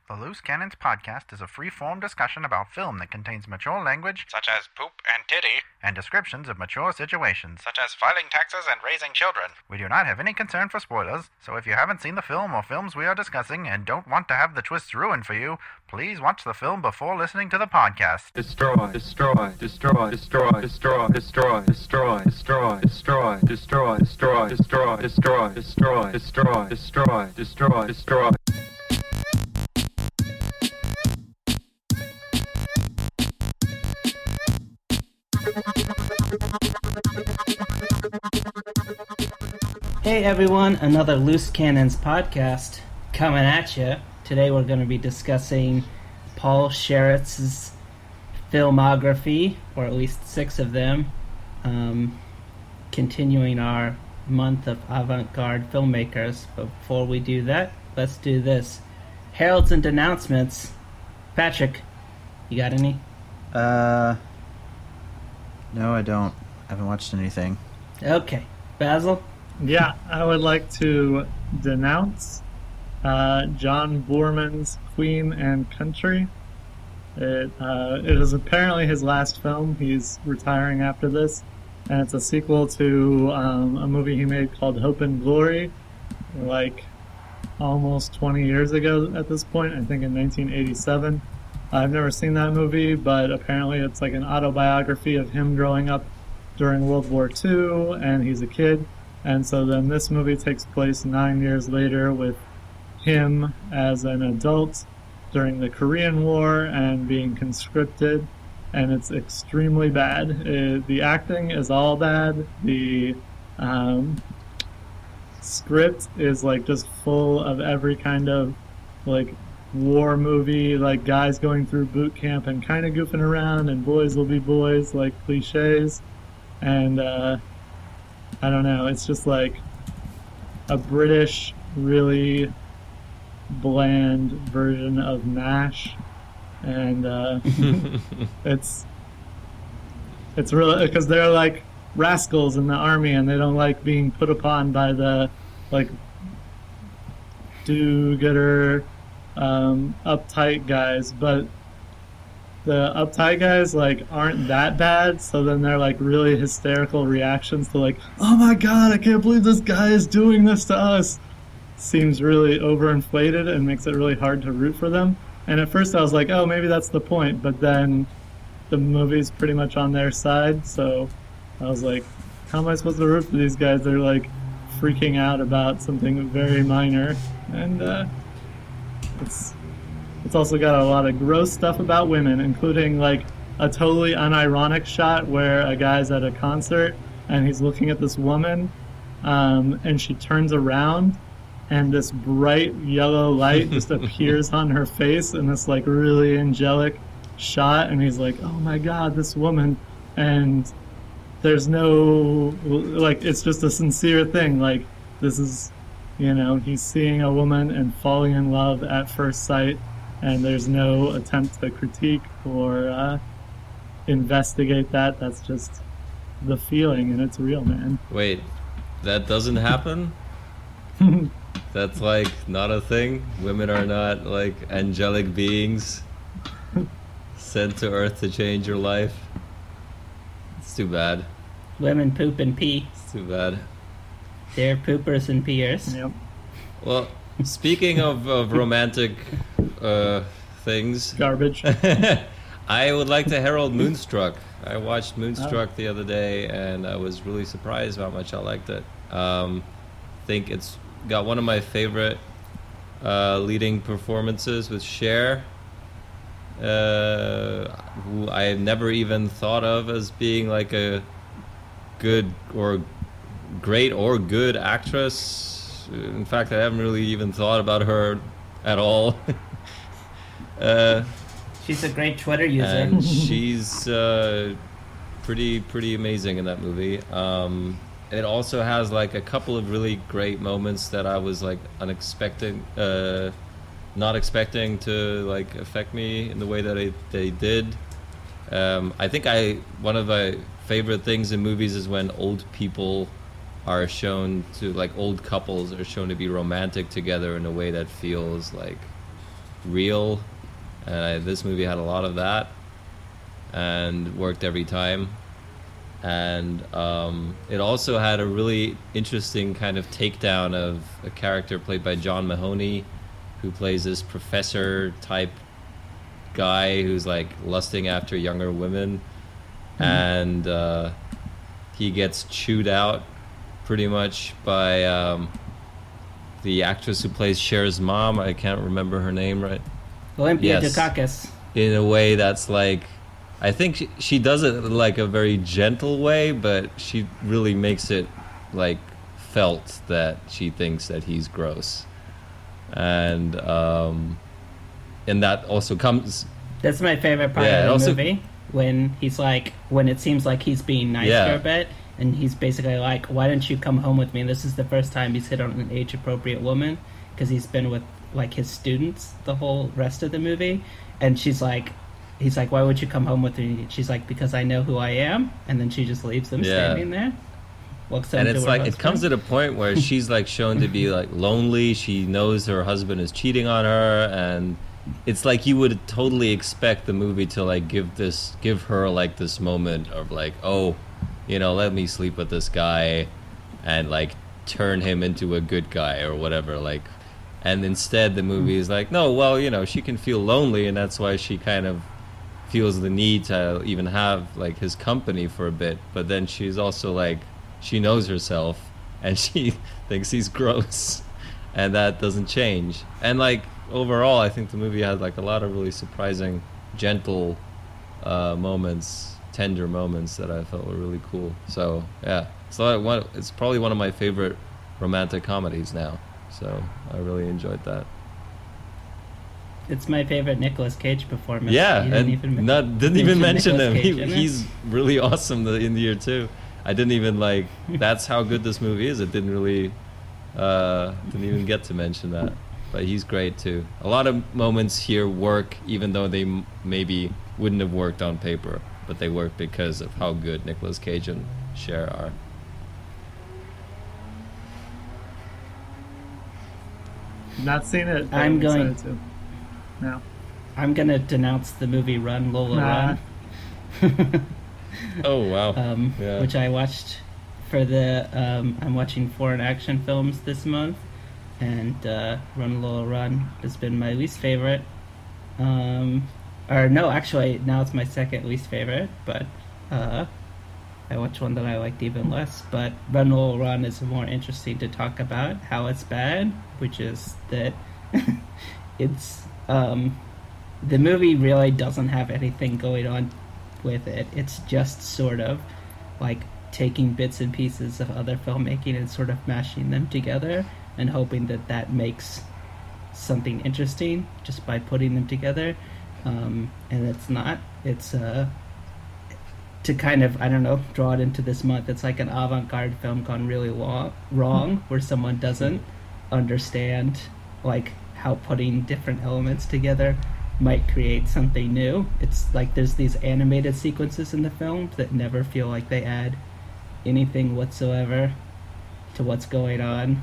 The Loose Cannons podcast is a free-form discussion about film that contains mature language, such as poop and titty, and descriptions of mature situations, such as filing taxes and raising children. We do not have any concern for spoilers, so if you haven't seen the film or films we are discussing and don't want to have the twists ruined for you, please watch the film before listening to the podcast. Destroy, destroy, destroy, destroy, destroy, destroy, destroy, destroy, destroy, destroy, destroy, destroy, destroy, destroy, destroy, destroy, destroy, destroy. Hey everyone, another Loose Cannons podcast coming at you. Today we're going to be discussing Paul Scherretz's filmography, or at least 6 of them, continuing our month of avant-garde filmmakers. But before we do that, let's do this. Heralds and denouncements. Patrick, you got any? No, I don't. I haven't watched anything. Okay. Basil? Yeah, I would like to denounce John Boorman's Queen and Country. It is apparently his last film. He's retiring after this, and it's a sequel to a movie he made called Hope and Glory, like almost 20 years ago at this point, I think in 1987. I've never seen that movie, but apparently it's like an autobiography of him growing up during World War II, and he's a kid. And so then this movie takes place 9 years later with him as an adult during the Korean War and being conscripted, and it's extremely bad. The acting is all bad. The script is like just full of every kind of like war movie, like guys going through boot camp and kind of goofing around, and boys will be boys, like cliches. And I don't know, it's just like a British, really bland version of MASH, and it's really, because they're like rascals in the army and they don't like being put upon by the like do-gooder uptight guys, but the uptight guys like aren't that bad, so then they're like really hysterical reactions to like, oh my god, I can't believe this guy is doing this to us, seems really overinflated and makes it really hard to root for them. And at first I was like, oh, maybe that's the point, but then the movie's pretty much on their side, so I was like, how am I supposed to root for these guys? They're like freaking out about something very minor, and it's also got a lot of gross stuff about women, including like a totally unironic shot where a guy's at a concert and he's looking at this woman, and she turns around and this bright yellow light just appears on her face in this like really angelic shot, and he's like, oh my god, this woman. And there's no, like, it's just a sincere thing, like this is, you know, he's seeing a woman and falling in love at first sight, and there's no attempt to critique or investigate that. That's just the feeling, and it's real, man. Wait, that doesn't happen? That's like not a thing? Women are not like angelic beings sent to Earth to change your life? It's too bad. Women poop and pee. It's too bad. They're poopers and peers. Yep. Well, speaking of romantic things, Garbage. I would like to herald Moonstruck. I watched Moonstruck the other day, and I was really surprised how much I liked it. I think it's got one of my favorite leading performances with Cher, who I had never even thought of as being like a good or great or good actress. In fact, I haven't really even thought about her at all. She's a great Twitter user. And she's pretty amazing in that movie. It also has like a couple of really great moments that I was like not expecting to like affect me in the way that they did. I think one of my favorite things in movies is when old people are shown to, like old couples are shown to be romantic together in a way that feels like real, and this movie had a lot of that, and worked every time. And it also had a really interesting kind of takedown of a character played by John Mahoney, who plays this professor type guy who's like lusting after younger women, and he gets chewed out pretty much by the actress who plays Cher's mom. I can't remember her name right. Olympia Yes. Dukakis. In a way that's like, I think she does it in like a very gentle way, but she really makes it like felt that she thinks that he's gross, and that also comes. That's my favorite part Yeah, it of the also- movie, when he's like, when it seems like he's being nice Yeah. for a bit, and he's basically like, why don't you come home with me? And this is the first time he's hit on an age-appropriate woman, because he's been with like his students the whole rest of the movie, and he's like, why would you come home with me? She's like, because I know who I am, and then she just leaves him Yeah. standing there. Walks And over it's to her like, it comes husband. at a point where she's like shown to be like lonely. She knows her husband is cheating on her, and it's like you would totally expect the movie to like give her like this moment of like, oh, you know, let me sleep with this guy and like turn him into a good guy or whatever, like. And instead the movie is like, no, well, you know, she can feel lonely, and that's why she kind of feels the need to even have like his company for a bit. But then she's also like, she knows herself and she thinks he's gross, and that doesn't change. And like overall, I think the movie had like a lot of really surprising, gentle moments, tender moments that I felt were really cool. So yeah, so it's probably one of my favorite romantic comedies now. So I really enjoyed that. It's my favorite Nicolas Cage performance. Yeah, You and didn't even mention him. Nicolas Cage in it. He's really awesome in the year too. I didn't even like. That's how good this movie is. It didn't really, didn't even get to mention that. But he's great too. A lot of moments here work, even though they maybe wouldn't have worked on paper, but they work because of how good Nicolas Cage and Cher are. Not seen it. But I'm going- excited to. No. I'm gonna denounce the movie Run Lola Nah. Run. Oh wow! Yeah. Which I watched for the I'm watching foreign action films this month, and Run Lola Run has been my least favorite. Or no, actually now it's my second least favorite, but I watched one that I liked even less. But Run Lola Run is more interesting to talk about how it's bad, which is that it's the movie really doesn't have anything going on with it. It's just sort of like taking bits and pieces of other filmmaking and sort of mashing them together and hoping that that makes something interesting just by putting them together. And it's not. It's to kind of, I don't know, draw it into this month. It's like an avant-garde film gone really wrong, where someone doesn't understand like how putting different elements together might create something new. It's like there's these animated sequences in the film that never feel like they add anything whatsoever to what's going on.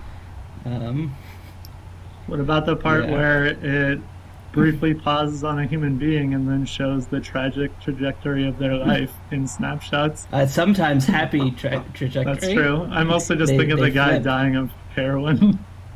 What about the part Yeah. where it briefly pauses on a human being and then shows the tragic trajectory of their life in snapshots? Sometimes happy trajectory. That's true. I mostly just think of They the guy flip. dying of heroin.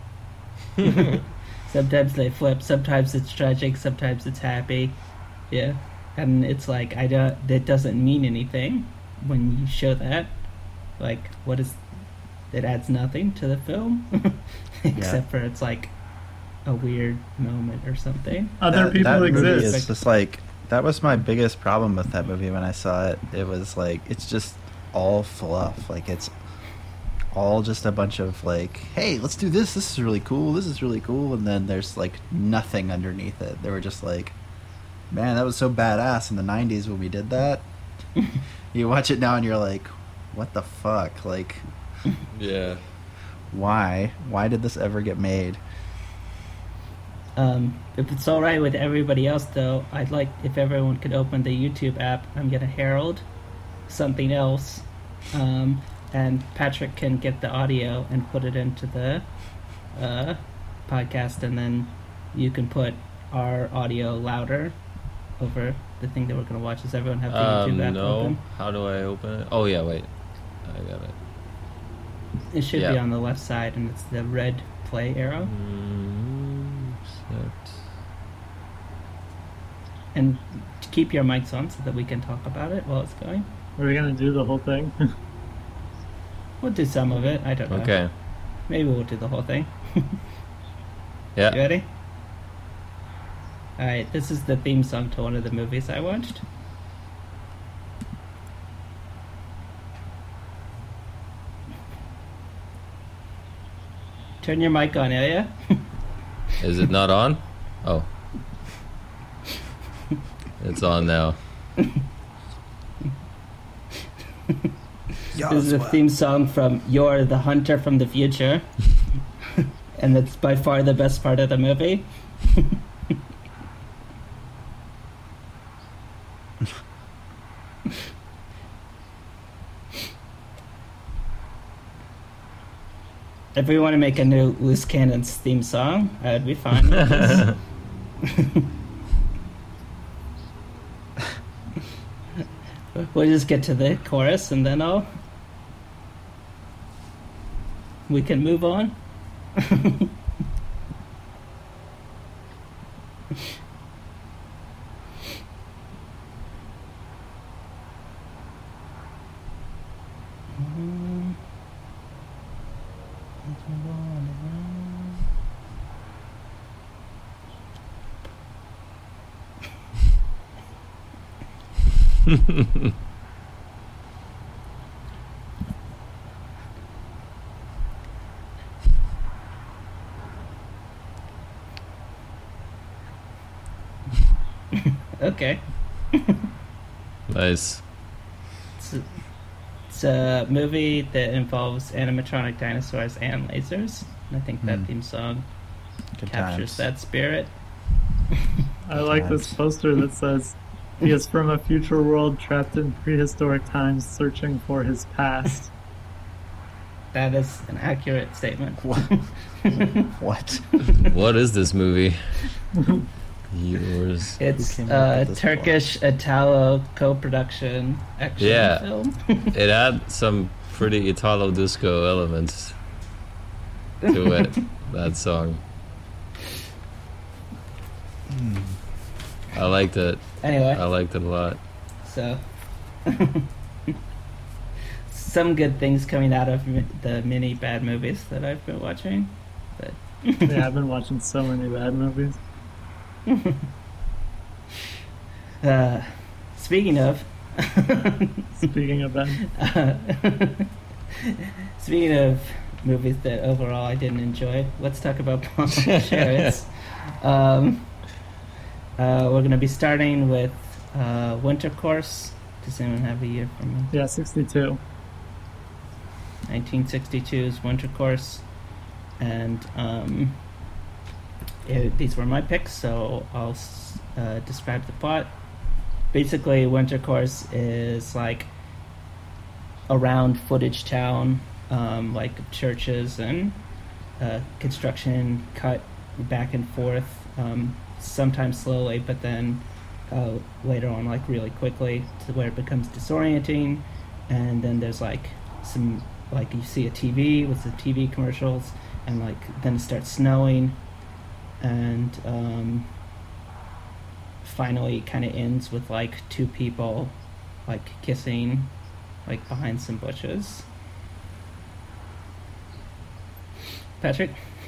Sometimes they flip. Sometimes it's tragic. Sometimes it's happy. Yeah, and it's like that doesn't mean anything when you show that. Like, what is? It adds nothing to the film, except for it's like a weird moment or something. Other people that movie exist. is just like, that was my biggest problem with that movie when I saw it. It was like, it's just all fluff. Like, it's all just a bunch of like, hey, let's do this. This is really cool. This is really cool. And then there's like nothing underneath it. They were just like, man, that was so badass in the 90s when we did that. You watch it now and you're like, what the fuck? Like, Yeah. why? Why did this ever get made? If it's all right with everybody else, though, I'd like if everyone could open the YouTube app. I'm gonna herald something else, and Patrick can get the audio and put it into the podcast, and then you can put our audio louder over the thing that we're going to watch? Does everyone have the YouTube app No. open? How do I open it? Oh yeah, wait. I got it. It should Yeah. be on the left side, and it's the red play arrow. Accept. And keep your mics on so that we can talk about it while it's going. Are we gonna do the whole thing? We'll do some of it. I don't know. Okay. Maybe we'll do the whole thing. Yeah. You ready? Alright, this is the theme song to one of the movies I watched. Turn your mic on, Ilya. Is it not on? Oh. It's on now. Yeah, This is a theme song from You're the Hunter from the Future. And it's by far the best part of the movie. If we want to make a new Loose Cannons theme song, I would be fine with this. We'll just get to the chorus and then we can move on. Okay. Nice. It's a movie that involves animatronic dinosaurs and lasers. And I think that theme song Good captures times. that spirit. I like this poster that says, "He is from a future world trapped in prehistoric times, searching for his past." That is an accurate statement. What? What is this movie? Yours. It's Who came up a with this Turkish-Italo co-production action Yeah. film. It had some pretty Italo disco elements to it, that song. I liked it. Anyway, I liked it a lot. so some good things coming out of the many bad movies that I've been watching. But Yeah, I've been watching so many bad movies. Speaking of, Speaking of that, speaking of movies that overall I didn't enjoy, let's talk about Paul Schertz. We're going to be starting with Winter Course. Does anyone have a year from me? yeah, 62. 1962's Winter Course, and these were my picks, so I'll describe the plot. Basically, Winter Course is like around footage town, like churches and construction cut back and forth, sometimes slowly, but then later on, like really quickly, to where it becomes disorienting. And then there's like some, like you see a TV with the TV commercials, and like then it starts snowing, and finally it kind of ends with like two people like kissing like behind some bushes. Patrick?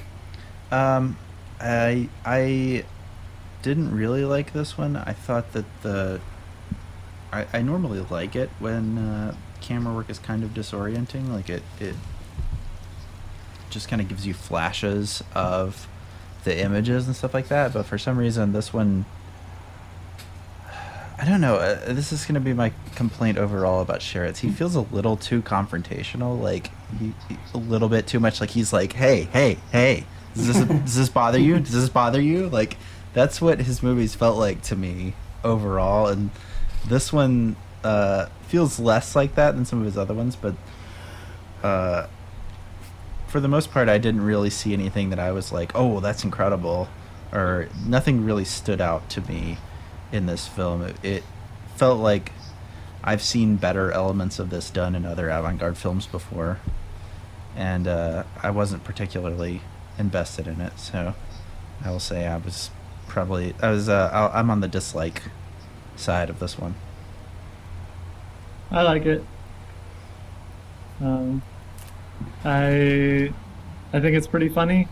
I didn't really like this one. I thought that I normally like it when camera work is kind of disorienting. Like it just kind of gives you flashes of the images and stuff like that. But for some reason, this one, I don't know. This is going to be my complaint overall about Schertz. He feels a little too confrontational. Like he a little bit too much. Like he's like, hey. Does this bother you? Does this bother you? Like, that's what his movies felt like to me overall, and this one feels less like that than some of his other ones. But for the most part, I didn't really see anything that I was like, "Oh, that's incredible," or nothing really stood out to me in this film. It felt like I've seen better elements of this done in other avant-garde films before, and I wasn't particularly invested in it. So I will say I'm on the dislike side of this one. I like it. I think it's pretty funny.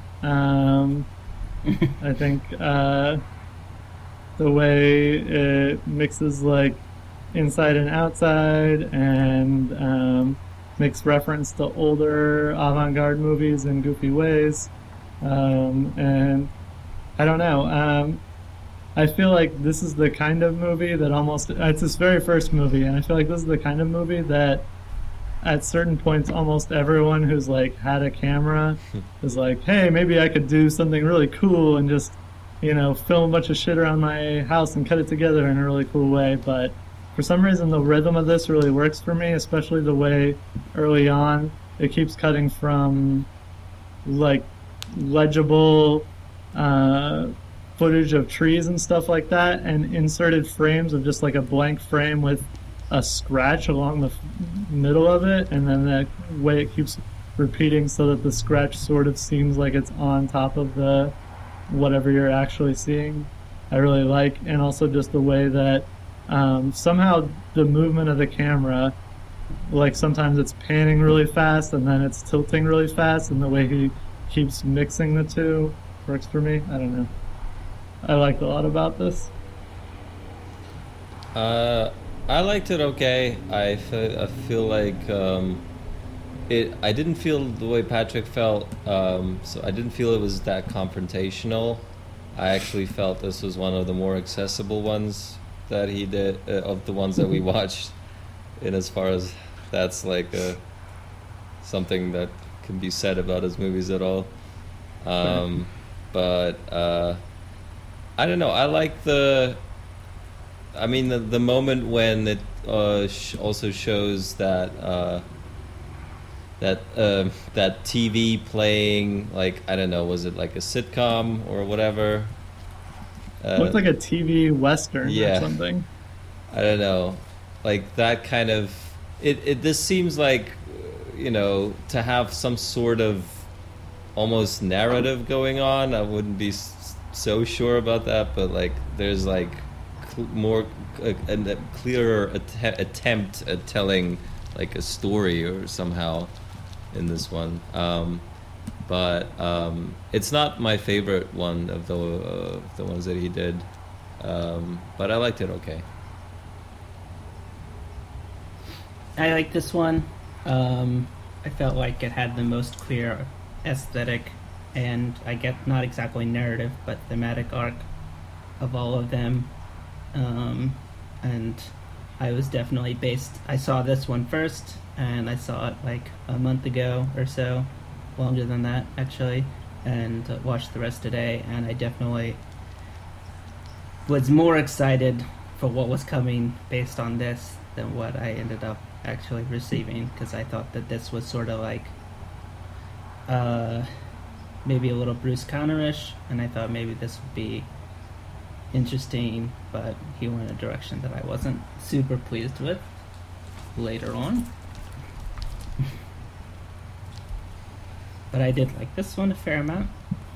I think the way it mixes like inside and outside, and makes reference to older avant-garde movies in goofy ways, and I don't know. I feel like this is the kind of movie that it's his very first movie, and I feel like this is the kind of movie that at certain points almost everyone who's like had a camera is like, hey, maybe I could do something really cool and just, film a bunch of shit around my house and cut it together in a really cool way. But for some reason the rhythm of this really works for me, especially the way early on it keeps cutting from like legible footage of trees and stuff like that, and inserted frames of just like a blank frame with a scratch along the middle of it, and then that way it keeps repeating so that the scratch sort of seems like it's on top of the whatever you're actually seeing. I really like, and also just the way that somehow the movement of the camera, like sometimes it's panning really fast and then it's tilting really fast, and the way he keeps mixing the two works for me. I don't know. I liked a lot about this. I liked it okay. I feel like I didn't feel the way Patrick felt, so I didn't feel it was that confrontational. I actually felt this was one of the more accessible ones that he did, of the ones that we watched, in as far as that's like something that can be said about his movies at all. But I don't know. I like the moment when it also shows that that TV playing, like, I don't know, was it like a sitcom or whatever? It looked like a TV western or something. I don't know, like that kind of this seems like, to have some sort of almost narrative going on. I wouldn't be so sure about that, but like there's like more a clearer attempt at telling like a story or somehow in this one, but it's not my favorite one of the ones that he did, but I liked it okay. I like this one. I felt like it had the most clear aesthetic and I get not exactly narrative but thematic arc of all of them. And I was definitely I saw this one first, and I saw it like a month ago or so, longer than that actually, and watched the rest today, and I definitely was more excited for what was coming based on this than what I ended up actually receiving, because I thought that this was sort of like maybe a little Bruce Conner-ish, and I thought maybe this would be interesting, but he went a direction that I wasn't super pleased with later on. But I did like this one a fair amount.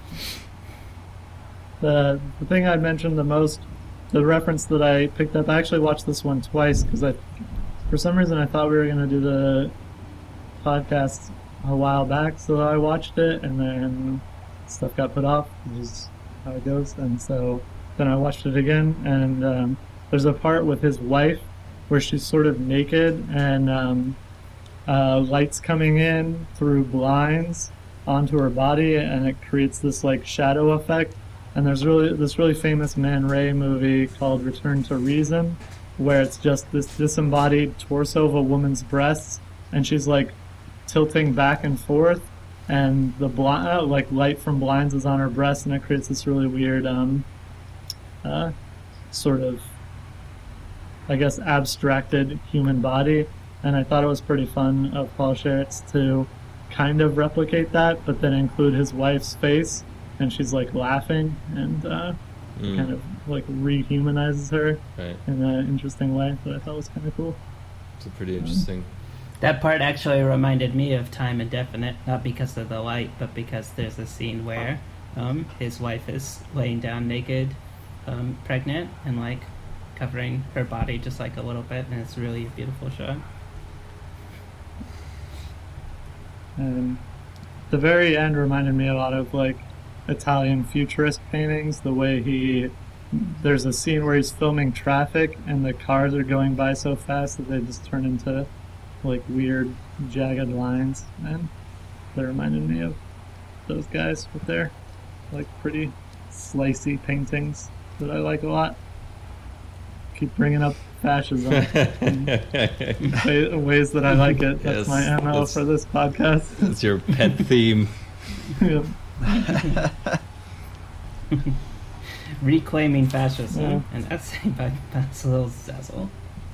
The thing I mentioned the most, the reference that I picked up, I actually watched this one twice because for some reason I thought we were going to do the podcast a while back, so I watched it and then stuff got put off, which is how it goes, and so then I watched it again, and there's a part with his wife where she's sort of naked and lights coming in through blinds onto her body, and it creates this like shadow effect. And there's this really famous Man Ray movie called Return to Reason, where it's just this disembodied torso of a woman's breasts, and she's like tilting back and forth, and the like light from blinds is on her breast, and it creates this really weird sort of, I guess, abstracted human body. And I thought it was pretty fun of Paul Schertz to kind of replicate that, but then include his wife's face and she's like laughing and kind of like rehumanizes her Right. in an interesting way that I thought was kind of cool. It's pretty interesting. That part actually reminded me of Time Indefinite, not because of the light, but because there's a scene where his wife is laying down naked, pregnant, and like covering her body just like a little bit, and it's really a beautiful shot. And the very end reminded me a lot of like Italian futurist paintings. The way there's a scene where he's filming traffic and the cars are going by so fast that they just turn into like weird jagged lines, and that reminded me of those guys with their like pretty slicey paintings that I like a lot. Keep bringing up fascism in ways that I like it. That's Yes, my MO for this podcast. It's your pet theme. Yeah. Reclaiming fascism, Yeah. and that's by Basil Zazzle.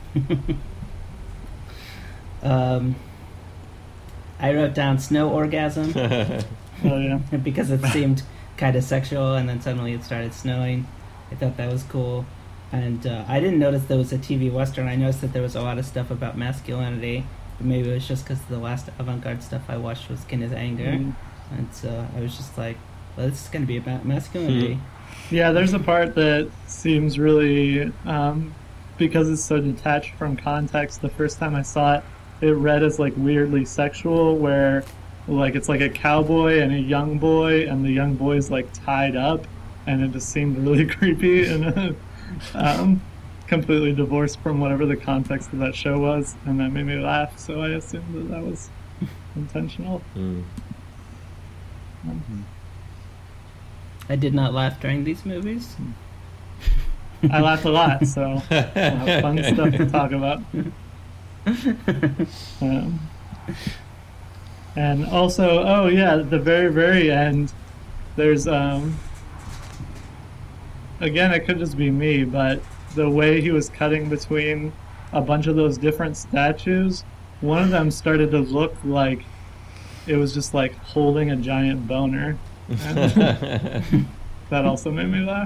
I wrote down snow orgasm Oh yeah. because it seemed kind of sexual, and then suddenly it started snowing. I thought that was cool. And I didn't notice there was a TV Western. I noticed that there was a lot of stuff about masculinity. But maybe it was just because the last avant-garde stuff I watched was Skin is Anger. Mhm. And so I was just like, well, this is going to be about masculinity. Yeah, there's a part that seems really, because it's so detached from context. The first time I saw it, it read as like weirdly sexual, where like it's like a cowboy and a young boy, and the young boy's like tied up, and it just seemed really creepy and completely divorced from whatever the context of that show was, and that made me laugh. So I assumed that was intentional. Mm. I did not laugh during these movies. I laughed a lot, so we'll have fun stuff to talk about. And also, oh yeah, at the very, very end, there's again, it could just be me, but the way he was cutting between a bunch of those different statues, one of them started to look like it was just like holding a giant boner. And that also made me laugh.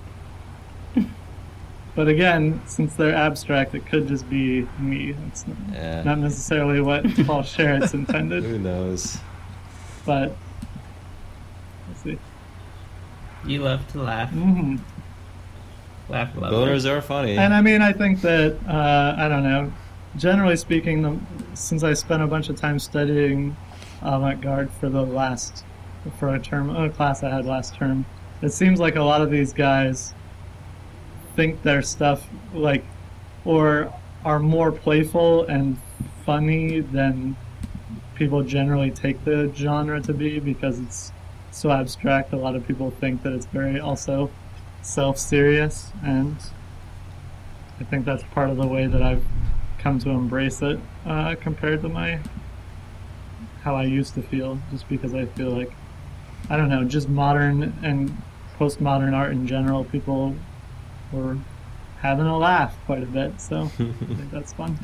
But again, since they're abstract, it could just be me. It's Yeah. not necessarily what Paul Scherritz intended, Who knows? but let's see. You love to laugh. Hmm. Laugh, love. Boners are funny. And I mean, I think that, I don't know, generally speaking, since I spent a bunch of time studying avant-garde for a class I had last term, it seems like a lot of these guys think their stuff like, or are more playful and funny than people generally take the genre to be, because it's so abstract. A lot of people think that it's very also self-serious, and I think that's part of the way that I've come to embrace it, compared to how I used to feel, just because I feel like, I don't know, just modern and postmodern art in general, people were having a laugh quite a bit, so I think that's fun.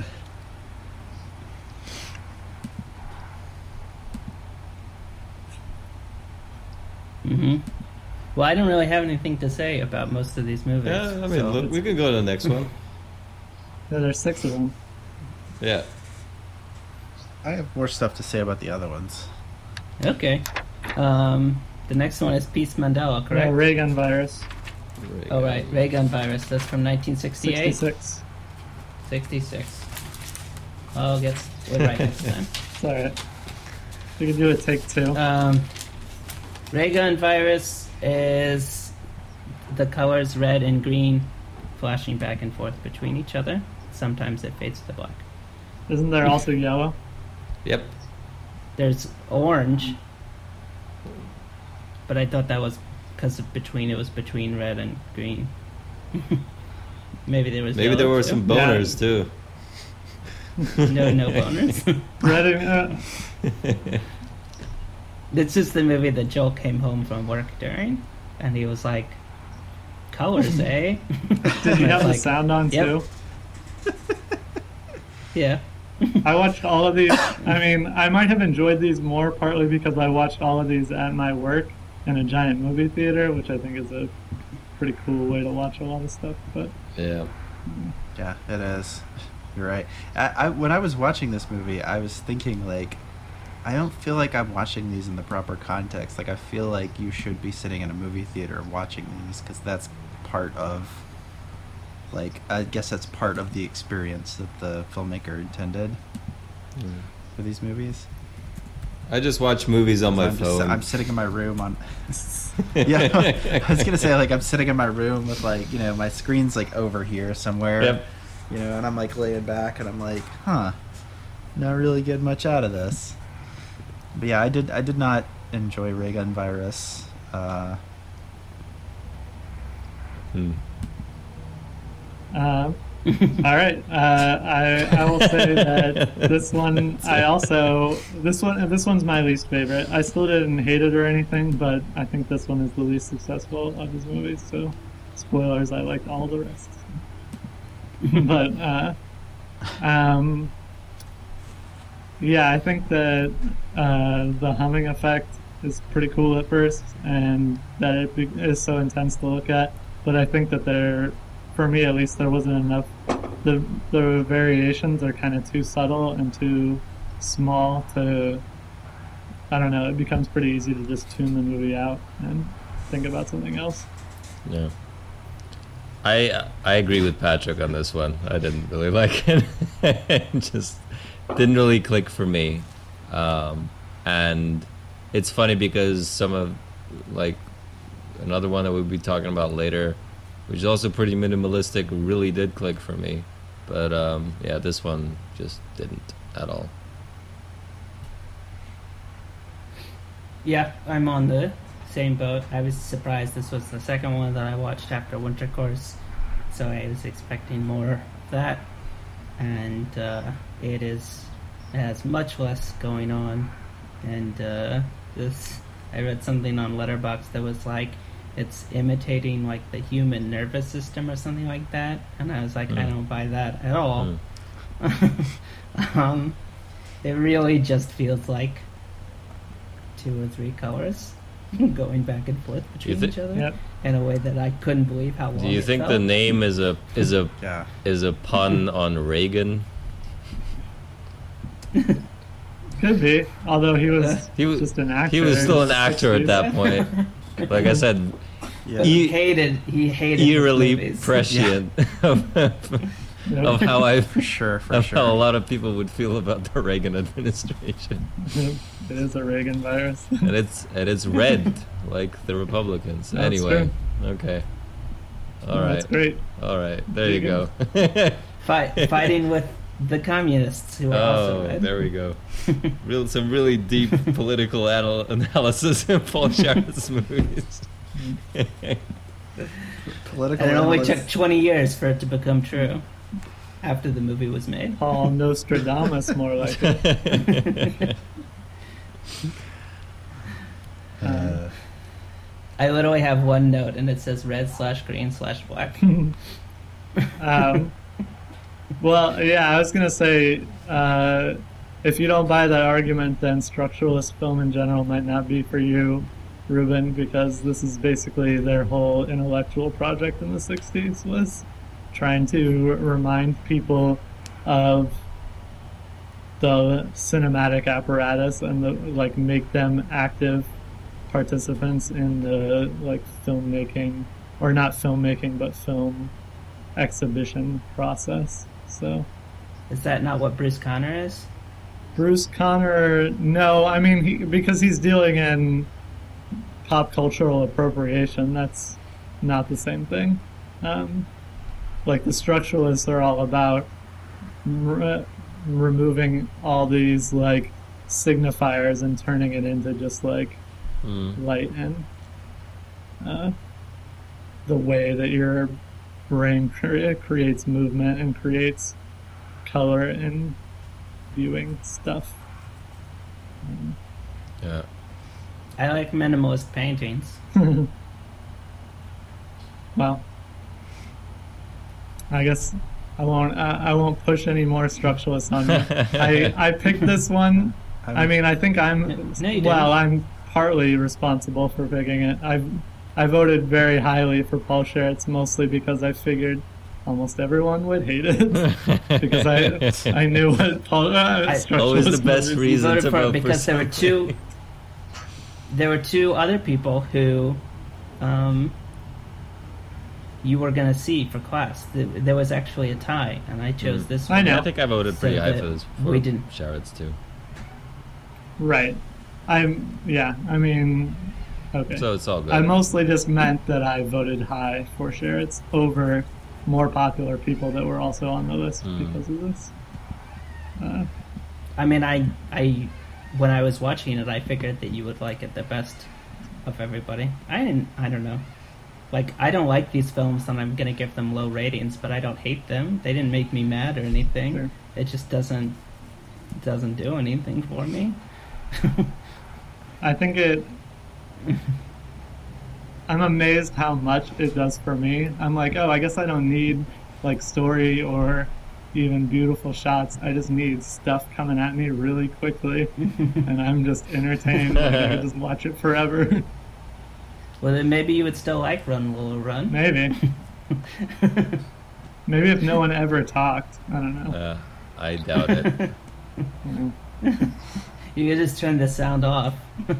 Hmm. Well, I don't really have anything to say about most of these movies. Yeah, I mean, so- look, we can go to the next one. Yeah, there's 6 of them. Yeah. I have more stuff to say about the other ones. Okay. The next one is Peace Mandela, correct? Yeah, Reagan virus. Oh, right. Ray Gun Virus. That's from 1968? 66. 66. I'll get it right next time. It's alright. We can do a take 2. Ray Gun Virus is the colors red and green flashing back and forth between each other. Sometimes it fades to black. Isn't there also yellow? Yep. There's orange, but I thought that was because it was between red and green. Maybe there was. Maybe there yellow were too. some boners too. No boners. Red and, This is the movie that Joel came home from work during, and he was like, "Colors, eh?" did you have the Like, sound on yep. too? Yeah. I watched all of these. I mean, I might have enjoyed these more partly because I watched all of these at my work, in a giant movie theater, which I think is a pretty cool way to watch a lot of stuff. But Yeah. Yeah, it is. You're right. I when I was watching this movie, I was thinking like, I don't feel like I'm watching these in the proper context. Like I feel like you should be sitting in a movie theater watching these because that's part of. Like I guess that's part of the experience that the filmmaker intended for these movies. I just watch movies on my I'm phone. I'm sitting in my room on. Yeah, I was gonna say like I'm sitting in my room with like my screen's like over here somewhere. Yep. And I'm like laying back and I'm like, not really getting much out of this. But yeah, I did not enjoy Ray Gun Virus. All right. I will say that this one's my least favorite. I still didn't hate it or anything, but I think this one is the least successful of his movies. So, spoilers. I liked all the rest. But yeah, I think that the humming effect is pretty cool at first, and that it is so intense to look at. But I think that for me at least, there wasn't enough. The variations are kind of too subtle and too small to. I don't know. It becomes pretty easy to just tune the movie out and think about something else. Yeah. I agree with Patrick on this one. I didn't really like it. It just didn't really click for me. And it's funny because some of, like, another one that we'll be talking about later, which is also pretty minimalistic, really did click for me. But, yeah, this one just didn't at all. Yeah, I'm on the same boat. I was surprised this was the second one that I watched after Winter Course, so I was expecting more of that. And it has much less going on. And I read something on Letterboxd that was like, it's imitating like the human nervous system or something like that, and I was like, I don't buy that at all. It really just feels like 2 or 3 colors going back and forth between each other in a way that I couldn't believe how long. Do you think the name is a pun on Reagan? Could be, although he was just an actor. He was still an actor at that point. Like I said, he hated eerily prescient of how for sure how a lot of people would feel about the Reagan administration. It is a Reagan virus, and it's red like the Republicans. That's Anyway, true. okay, all right, that's great. All right, there you go. Fighting with the communists who are also red. There we go. Some really deep political analysis in Paul Sharrett's movies. Political. And it only took 20 years for it to become true after the movie was made. Paul Nostradamus, more like it. I literally have one note, and it says red/green/black. Well, yeah, I was going to say, if you don't buy that argument, then structuralist film in general might not be for you, Ruben, because this is basically their whole intellectual project in the 60s, was trying to remind people of the cinematic apparatus and make them active participants in the filmmaking, or not filmmaking, but film exhibition process. So, is that not what Bruce Conner is? Bruce Conner, no. I mean, because he's dealing in pop cultural appropriation, that's not the same thing. The structuralists are all about removing all these signifiers and turning it into just light and the way that your brain creates movement and creates color in viewing stuff. Yeah. I like minimalist paintings. Well, I guess I won't push any more structuralists on you. I picked this one. I mean, I think I'm No, you well. didn't. I'm partly responsible for picking it. I voted very highly for Paul Schertz, mostly because I figured almost everyone would hate it because I knew what Paul Schertz Always was the best movies. reason voted to for it vote because for there were two other people who you were going to see for class. There was actually a tie, and I chose this I one. know. I think I voted So pretty high that for this. we didn't. Sharrots too. Right. Okay. So it's all good. I mostly just meant that I voted high for Schertz over more popular people that were also on the list because of this. I mean, I when I was watching it, I figured that you would like it the best of everybody. I don't know. Like, I don't like these films, and I'm gonna give them low ratings, but I don't hate them. They didn't make me mad or anything. Sure. It just doesn't do anything for me. I think I'm amazed how much it does for me. I'm like, oh, I guess I don't need like story or even beautiful shots. I just need stuff coming at me really quickly, and I'm just entertained. Like, I could just watch it forever. Well, then maybe you would still like Run Lola Run. Maybe. Maybe if no one ever talked. I don't know. I doubt it. You could just turn the sound off.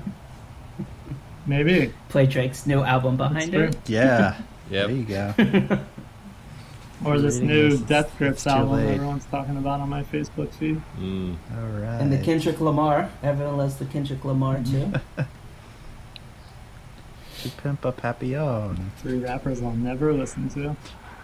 Maybe. Play Drake's new album behind That's it. Yeah. Yep. There you go. Or this Reading new this, Death Grips too album late. everyone's talking about on my Facebook feed. All right. And the Kendrick Lamar. Everyone loves the Kendrick Lamar too. To Pimp a Papillon. 3 rappers I'll never listen to.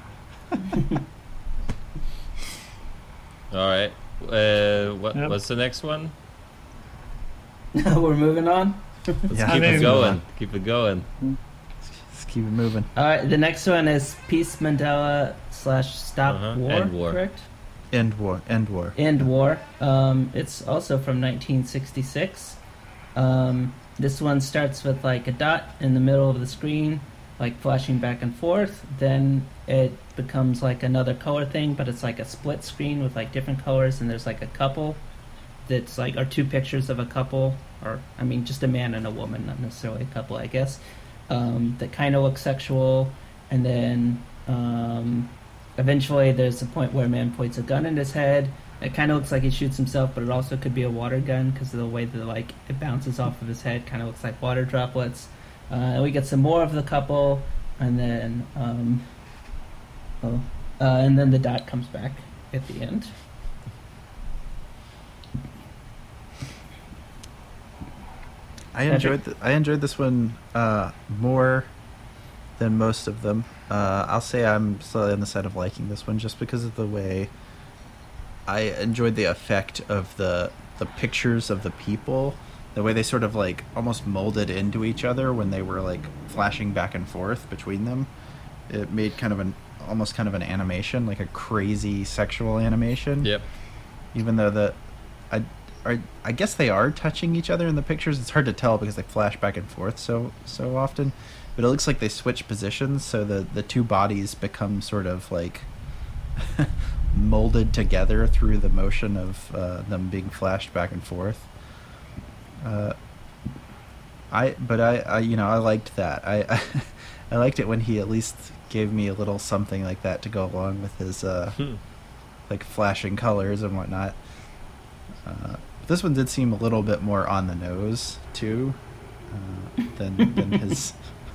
All right. Yep. What's the next one? We're moving on. Let's Yeah, keep I it mean- going. Keep it going. Let's keep it moving. All right, the next one is Peace Mandela / Stop War. End War. Correct? End war. End war. End War. It's also from 1966. This one starts with like a dot in the middle of the screen, like flashing back and forth. Then it becomes like another color thing, but it's like a split screen with like different colors, and there's like a couple that's like, or two pictures of a couple, or I mean just a man and a woman, not necessarily a couple, I guess, that kind of look sexual. And then eventually there's a point where a man points a gun in his head. It kind of looks like he shoots himself, but it also could be a water gun because of the way that like it bounces off of his head. Kind of looks like water droplets. And we get some more of the couple, and then and then the dot comes back at the end. I enjoyed this one more than most of them. I'll say I'm slightly on the side of liking this one just because of the way I enjoyed the effect of the pictures of the people, the way they sort of like almost molded into each other when they were like flashing back and forth between them. It made kind of almost kind of an animation, like a crazy sexual animation. Yep. Even though I guess they are touching each other in the pictures. It's hard to tell because they flash back and forth so often. But it looks like they switch positions, so the two bodies become sort of like molded together through the motion of them being flashed back and forth. I liked that. I liked it when he at least gave me a little something like that to go along with his like flashing colors and whatnot. This one did seem a little bit more on the nose too than his.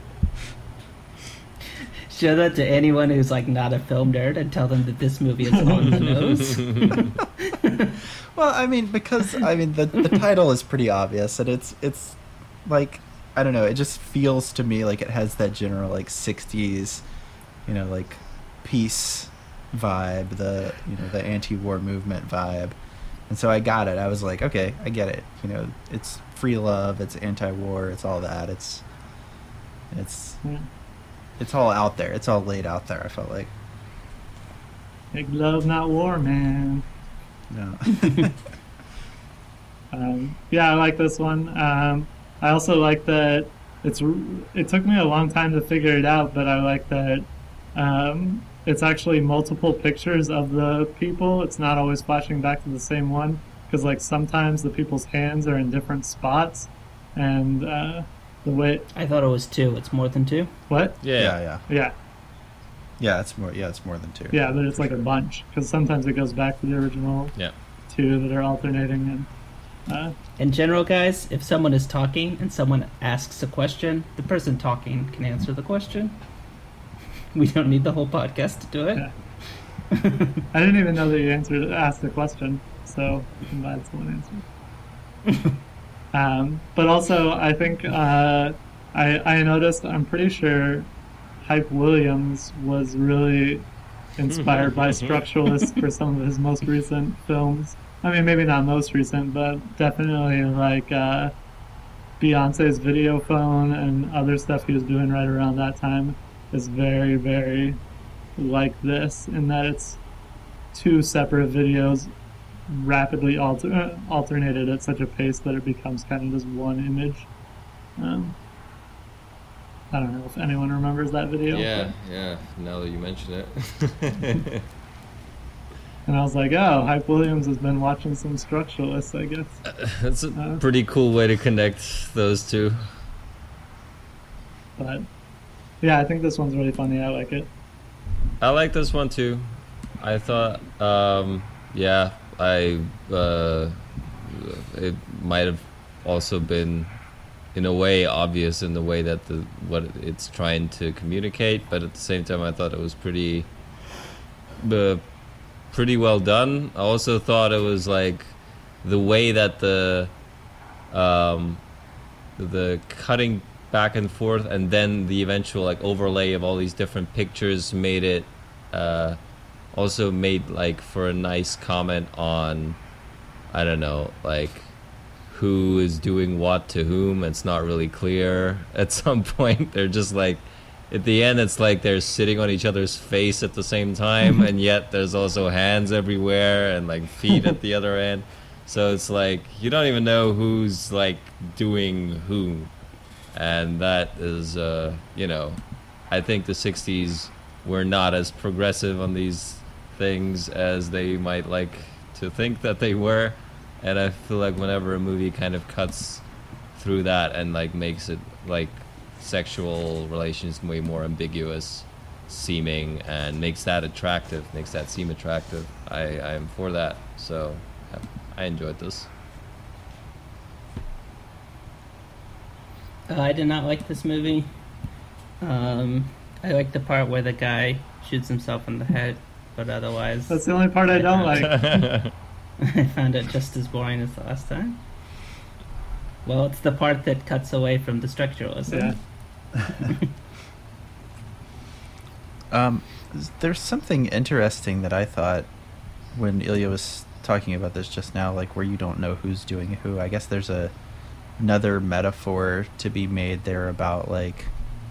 Show that to anyone who's like not a film nerd and tell them that this movie is on the nose. Well, I mean, because the title is pretty obvious, and it's like, I don't know, it just feels to me like it has that general like 60s, like peace vibe, the anti-war movement vibe. And so I got it. I was like, okay, I get it. It's free love, it's anti-war, it's all that. It's all out there. It's all laid out there, I felt like. Make love, not war, man. No. Yeah, I like this one. I also like that it took me a long time to figure it out, but I like that it's actually multiple pictures of the people. It's not always flashing back to the same one, because like sometimes the people's hands are in different spots, and the way I thought it was 2. It's more than 2. what? Yeah. Yeah, It's more. Yeah, it's more than 2. yeah, but it's like a bunch because sometimes it goes back to the original Yeah. 2 that are alternating, and In general, guys, if someone is talking and someone asks a question, the person talking can answer the question. We don't need the whole podcast to do it. Yeah. I didn't even know that you asked the question, so I'm glad someone answered. But also, I think I noticed. I'm pretty sure Hype Williams was really inspired by structuralists for some of his most recent films. I mean, maybe not most recent, but definitely like Beyonce's Video Phone and other stuff he was doing right around that time is very, very like this, in that it's 2 separate videos rapidly alternated at such a pace that it becomes kind of this one image. I don't know if anyone remembers that video. Yeah. Now that you mention it. And I was like, oh, Hype Williams has been watching some structuralists, I guess. That's a pretty cool way to connect those two. But yeah, I think this one's really funny. I like it. I like this one too. I thought, it might have also been, in a way, obvious in the way that what it's trying to communicate, but at the same time, I thought it was pretty well done. I also thought it was like the way that the cutting back and forth and then the eventual like overlay of all these different pictures made it also made like for a nice comment on, I don't know, like who is doing what to whom. It's not really clear at some point. They're just like, at the end it's like they're sitting on each other's face at the same time, and yet there's also hands everywhere and like feet at the other end, so it's like you don't even know who's like doing who. And that is I think the 60s were not as progressive on these things as they might like to think that they were, and I feel like whenever a movie kind of cuts through that and like makes it like sexual relations way more ambiguous seeming and makes that seem attractive, I am for that. So yeah, I enjoyed this. I did not like this movie. I like the part where the guy shoots himself in the head, but otherwise... That's the only part I don't like. I found it just as boring as the last time. Well, it's the part that cuts away from the structuralism. Yeah. There's something interesting that I thought when Ilya was talking about this just now, like where you don't know who's doing who. I guess there's another metaphor to be made there about like,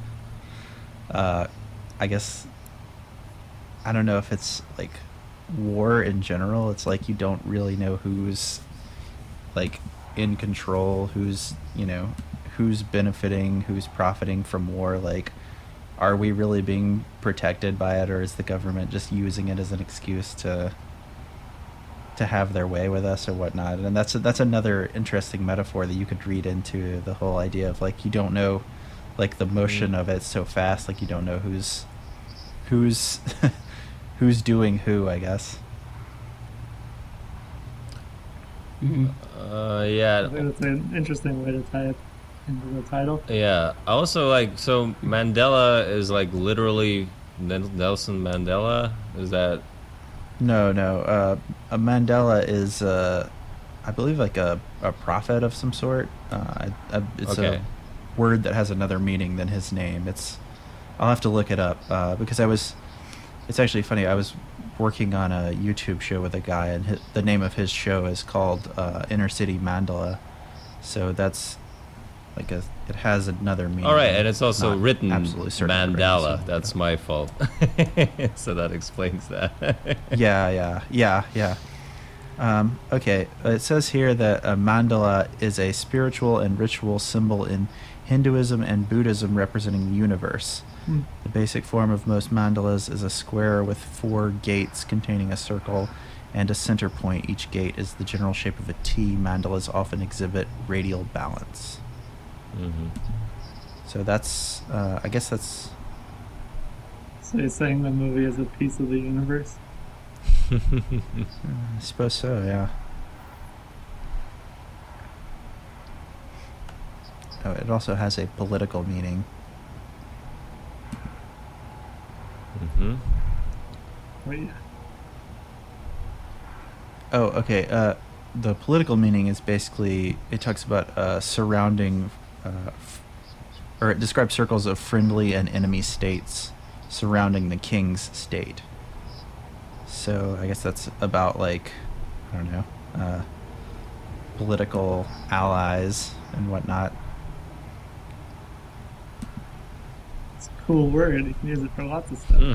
I guess, I don't know if it's like war in general. It's like you don't really know who's like in control, who's benefiting, who's profiting from war. Like, are we really being protected by it, or is the government just using it as an excuse to have their way with us or whatnot? And that's another interesting metaphor that you could read into the whole idea of like, you don't know, like the motion of it so fast, like you don't know who's who's doing who, I guess. Mm-hmm. Yeah. I think it's an interesting way to tie it into the title. Yeah. I also like, so Mandela is like literally Nelson Mandela? Is that... No. A Mandela is, I believe, like a prophet of some sort. It's Okay. a word that has another meaning than his name. I'll have to look it up because it's actually funny. I was working on a YouTube show with a guy, and the name of his show is called Inner City Mandela. So that's like it has another meaning. All right, and it's also Not written absolutely certain Mandela. so- That's my fault. So that explains that. Yeah. Okay, it says here that a mandala is a spiritual and ritual symbol in Hinduism and Buddhism representing the universe. The basic form of most mandalas is a square with 4 gates containing a circle and a center point. Each gate is the general shape of a T. Mandalas often exhibit radial balance. Mm-hmm. So that's, I guess that's, So you're saying the movie is a piece of the universe? I suppose so, yeah. Oh, it also has a political meaning. Mm-hmm. Wait. Oh, okay. The political meaning is basically, it talks about surrounding, or it describes circles of friendly and enemy states surrounding the king's state. So I guess that's about, like, I don't know, political allies and whatnot. It's a cool word. You can use it for lots of stuff.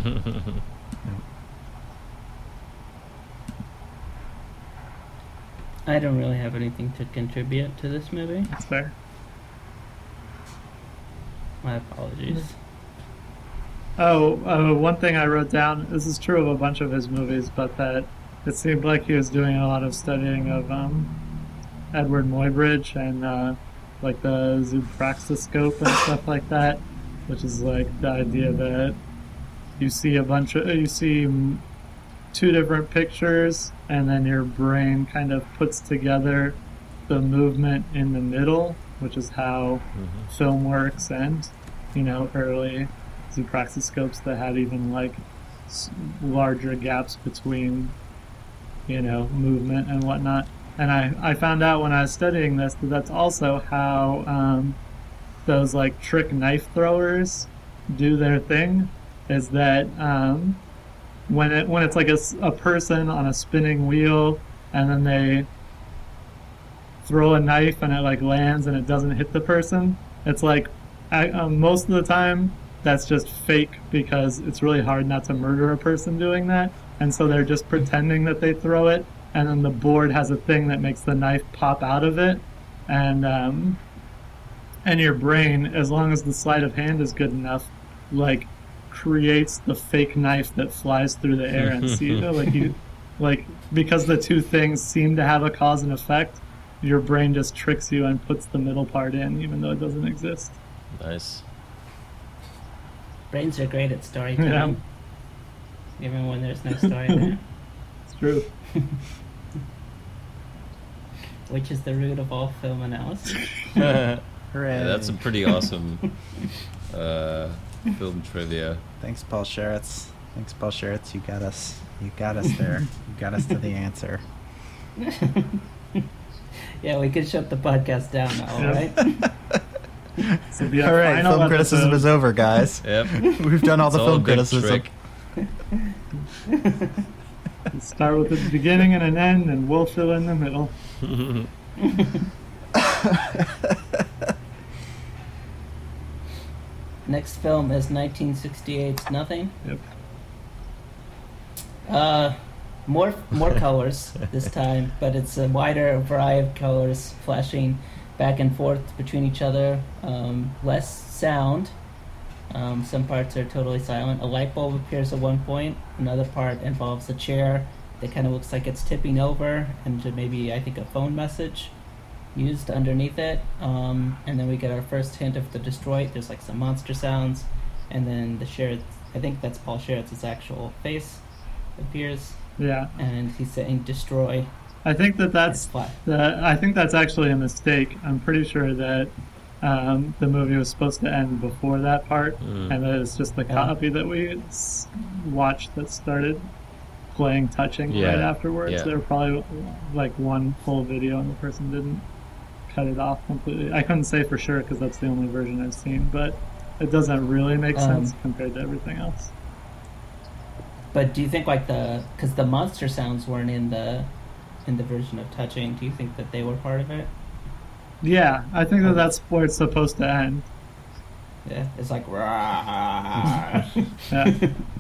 I don't really have anything to contribute to this movie. That's fair. My apologies. Oh, one thing I wrote down, this is true of a bunch of his movies, but that it seemed like he was doing a lot of studying of Edward Muybridge and like the zoopraxiscope and stuff like that, which is like the idea that you see two different pictures and then your brain kind of puts together the movement in the middle, which is how film works, and early zoopraxiscopes that had even like larger gaps between movement and whatnot. And I found out when I was studying this that that's also how those like trick knife throwers do their thing, is that when it's like a person on a spinning wheel and then they throw a knife and it like lands and it doesn't hit the person, it's like most of the time that's just fake, because it's really hard not to murder a person doing that, and so they're just pretending that they throw it, and then the board has a thing that makes the knife pop out of it, and your brain, as long as the sleight of hand is good enough, like creates the fake knife that flies through the air and because the two things seem to have a cause and effect, your brain just tricks you and puts the middle part in even though it doesn't exist. Nice. Brains are great at storytelling. Yeah. Even when there's no story there. It's true. Which is the root of all film analysis. Hooray. Yeah, that's a pretty awesome film trivia. Thanks, Paul Sheretz. You got us. You got us there. You got us to the answer. Yeah, we could shut the podcast down now, all right? So be All right, film criticism is over, guys. Yep. We've done all It's the all film a big criticism. trick. Start with a beginning and an end, and we'll fill in the middle. Next film is 1968's Nothing. Yep. More colors this time, but it's a wider variety of colors flashing back and forth between each other. Less sound. Some parts are totally silent. A light bulb appears at one point. Another part involves a chair that kind of looks like it's tipping over, and maybe, I think, a phone message used underneath it. And then we get our first hint of the destroy. There's like some monster sounds, and then the Sheretz, I think that's Paul Sheretz's actual face appears. Yeah. And he's saying destroy. I think that's actually a mistake. I'm pretty sure that the movie was supposed to end before that part, and that it's just the copy that we watched that started playing touching right afterwards. Yeah. There were probably like one full video and the person didn't cut it off completely. I couldn't say for sure because that's the only version I've seen, but it doesn't really make sense compared to everything else. But do you think because the monster sounds weren't in the version of touching, do you think that they were part of it? Yeah, I think that's where it's supposed to end. Yeah, it's like rah. Yeah.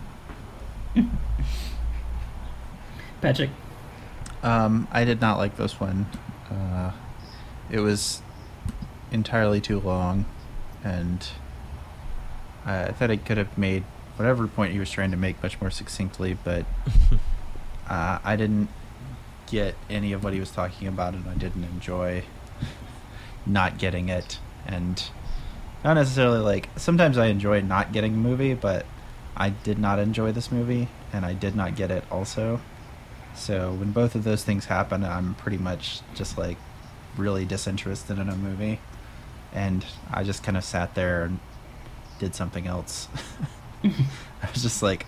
Patrick. I did not like this one. It was entirely too long, and I thought it could have made whatever point he was trying to make much more succinctly, but I didn't get any of what he was talking about, and I didn't enjoy not getting it. and not necessarily like. Sometimes I enjoy not getting a movie, but I did not enjoy this movie, and I did not get it also. So when both of those things happen, I'm pretty much just like really disinterested in a movie, and I just kind of sat there and did something else. I was just like,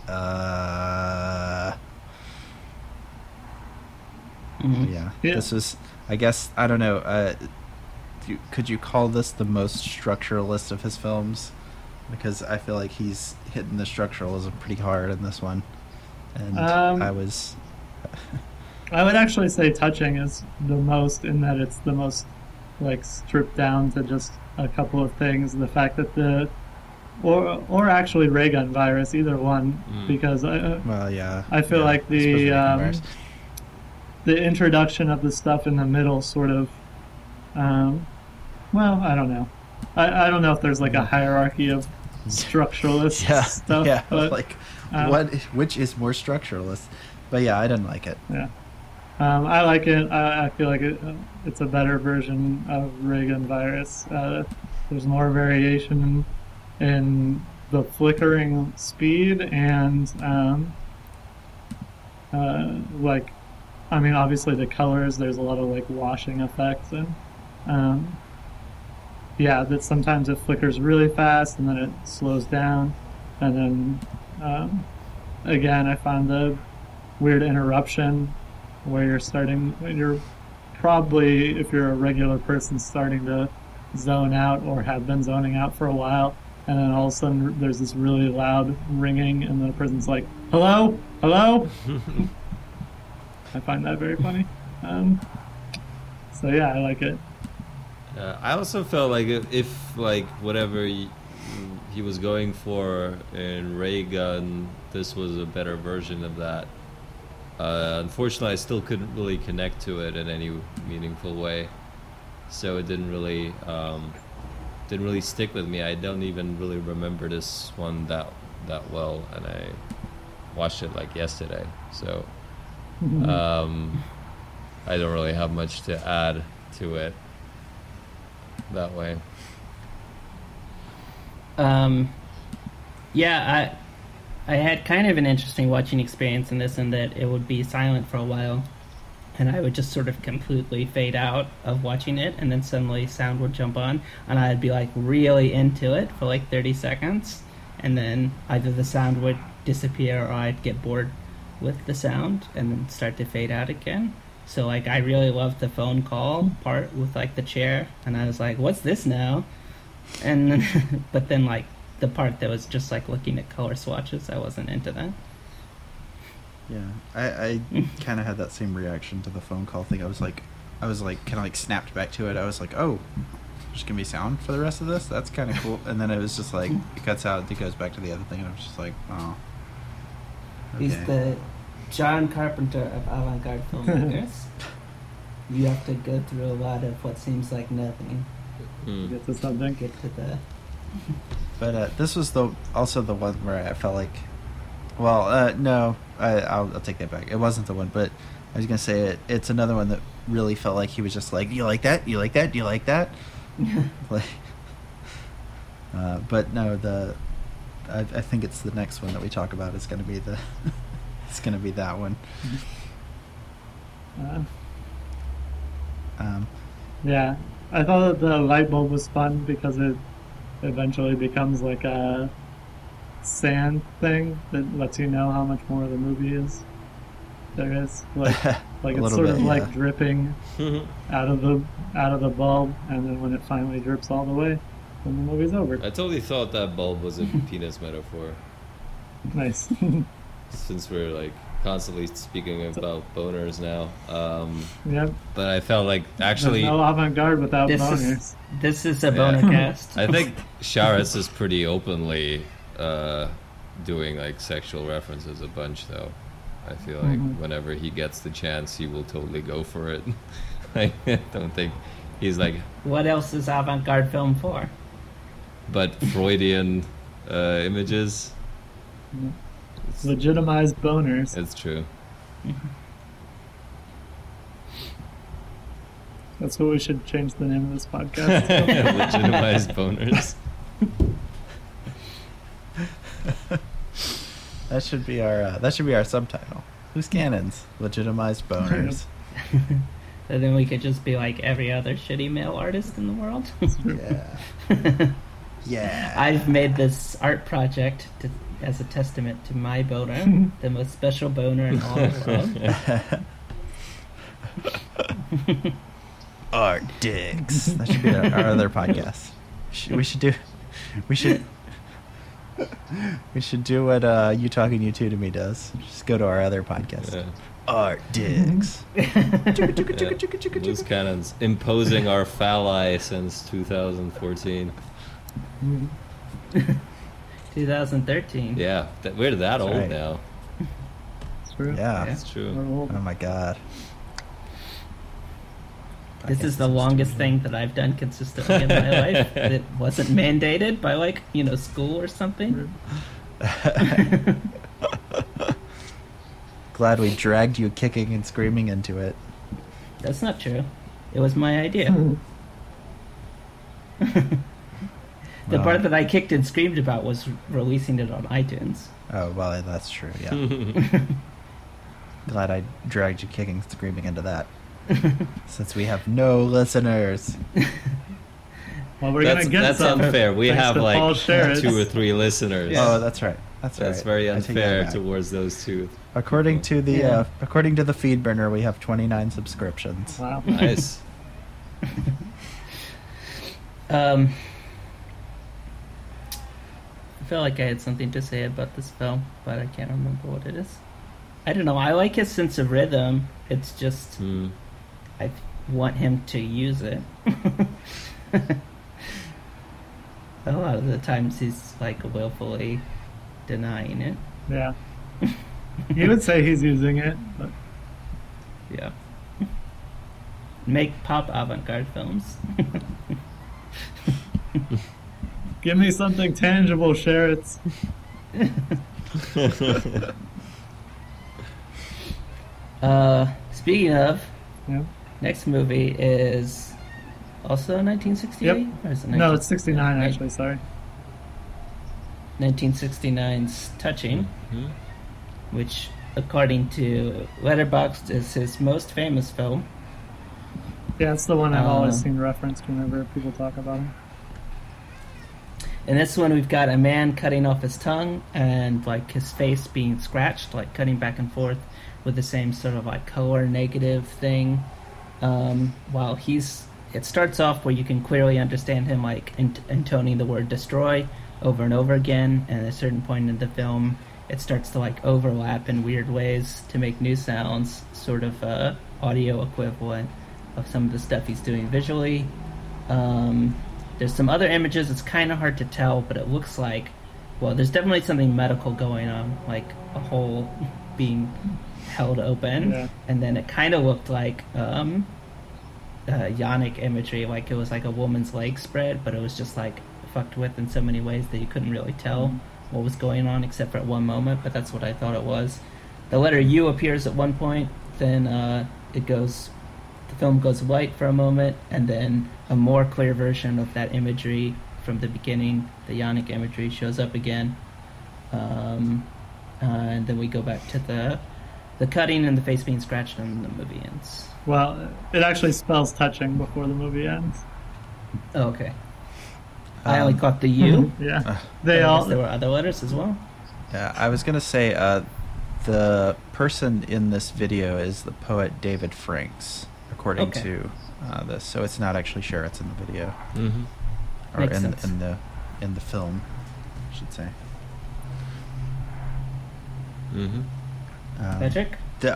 yeah. This was, I guess, I don't know. Could you call this the most structuralist of his films? Because I feel like he's hitting the structuralism pretty hard in this one, and I would actually say Touching is the most, in that it's the most like stripped down to just a couple of things. The fact that or actually Ray Gun Virus, either one, because I feel like the introduction of the stuff in the middle sort of, well, I don't know. I don't know if there's like a hierarchy of structuralist stuff. Yeah, but, like which is more structuralist? But yeah, I didn't like it. Yeah. I like it. I feel like it's a better version of Ray Gun Virus. There's more variation in the flickering speed and like, I mean, obviously the colors. There's a lot of like washing effects and that sometimes it flickers really fast and then it slows down, and then again I found the weird interruption where you're probably, if you're a regular person, starting to zone out or have been zoning out for a while, and then all of a sudden there's this really loud ringing and the person's like, hello. I find that very funny. So yeah, I like it. I also felt like if like whatever he was going for in Ray Gun, this was a better version of that. Unfortunately, I still couldn't really connect to it in any meaningful way, so it didn't really stick with me. I don't even really remember this one that well, and I watched it like yesterday, so I don't really have much to add to it that way. Yeah, I had kind of an interesting watching experience in this, in that it would be silent for a while, and I would just sort of completely fade out of watching it, and then suddenly sound would jump on, and I'd be like really into it for like 30 seconds, and then either the sound would disappear or I'd get bored with the sound and then start to fade out again. So like I really loved the phone call part with like the chair, and I was like, what's this now? And then but then like the part that was just like looking at color swatches, I wasn't into that. Yeah, I kind of had that same reaction to the phone call thing. I was like kind of like snapped back to it. I was like, oh, there's gonna be sound for the rest of this? That's kind of cool. And then it was just like, it cuts out, it goes back to the other thing, and I was just like, oh. Okay. He's the John Carpenter of avant-garde filmmakers. You have to go through a lot of what seems like nothing. Get to something. Get to the... But this was also the one where I felt like, well, no, I'll take that back. It wasn't the one, but I was gonna say it's another one that really felt like he was just like, you like that? You like that? Do you like that? Like, but no, I think it's the next one that we talk about is gonna be it's gonna be that one. Yeah, I thought that the light bulb was fun because it eventually becomes like a sand thing that lets you know how much more of the movie there is. Like it's sort of like dripping out of the bulb, and then when it finally drips all the way, then the movie's over. I totally thought that bulb was a penis metaphor. Nice. Since we're like constantly speaking about boners now. Yep. But I felt like actually... There's no avant-garde without boners. This is a boner cast. I think Sharas is pretty openly doing like sexual references a bunch, though. I feel like whenever he gets the chance, he will totally go for it. I don't think he's like... What else is avant-garde film for? But Freudian images... Legitimized boners. It's true. That's what we should change the name of this podcast to. Legitimized boners. That should be our subtitle. Loose cannons, legitimized boners. And then we could just be like every other shitty male artist in the world. Yeah. Yeah. I've made this art project as a testament to my boner, the most special boner in all the world. Art dicks. That should be our other podcast. We should do what You Talking You Two to Me does. Just go to our other podcast. Yeah. Art dicks. Loose cannons imposing our phalli since 2014. 2013. Yeah, we're that That's old right. now. It's true. Yeah. That's true. We're old. Oh my god. This is the Podcast longest is thing that I've done consistently in my life that wasn't mandated by, like, school or something. Glad we dragged you kicking and screaming into it. That's not true. It was my idea. The Well. part that I kicked and screamed about was releasing it on iTunes. Oh, well, that's true, yeah. Glad I dragged you kicking and screaming into that. Since we have no listeners. Well, we're gonna get That's some. unfair. We thanks have to like Paul Scherritz. 2 or 3 listeners. Oh, that's right. That's very I take that unfair back. towards those 2. According to the Yeah. according to the feed burner, we have 29 subscriptions. Wow. Nice. I feel like I had something to say about this film, but I can't remember what it is. I don't know. I like his sense of rhythm. It's just Hmm. I want him to use it. A lot of the times he's like willfully denying it. Yeah. You would say he's using it, but Yeah. Make pop avant-garde films. give me something tangible, Scherritz. Speaking of, Yeah. next movie is also 1968? Yep. Or is it No, it's 69 actually. Sorry. 1969's Touching, Mhm. which, according to Letterboxd, is his most famous film. Yeah, it's the one I've always Uh, seen referenced whenever people talk about him. In this one, we've got a man cutting off his tongue and like his face being scratched, like cutting back and forth with the same sort of like color negative thing. While it starts off where you can clearly understand him like intoning the word destroy over and over again, and at a certain point in the film, it starts to like overlap in weird ways to make new sounds, sort of audio equivalent of some of the stuff he's doing visually. There's some other images, it's kind of hard to tell, but it looks like, well, there's definitely something medical going on, like a hole being held open, Yeah. and then it kind of looked like yonic imagery, like it was like a woman's leg spread, but it was just like fucked with in so many ways that you couldn't really tell what was going on except for at one moment, but that's what I thought it was. The letter U appears at one point, then the film goes white for a moment, and then a more clear version of that imagery from the beginning, the yonic imagery, shows up again. And then we go back to the cutting and the face being scratched, and the movie ends. Well, it actually spells touching before the movie ends. Oh, okay. I only caught the U. Yeah. I They guess all. there were other letters as well. Yeah, I was gonna say the person in this video is the poet David Franks, according Okay. to this. So it's not actually Scherritz in the video, Mhm. or Makes in sense. in the film, I should say. Mhm. Patrick?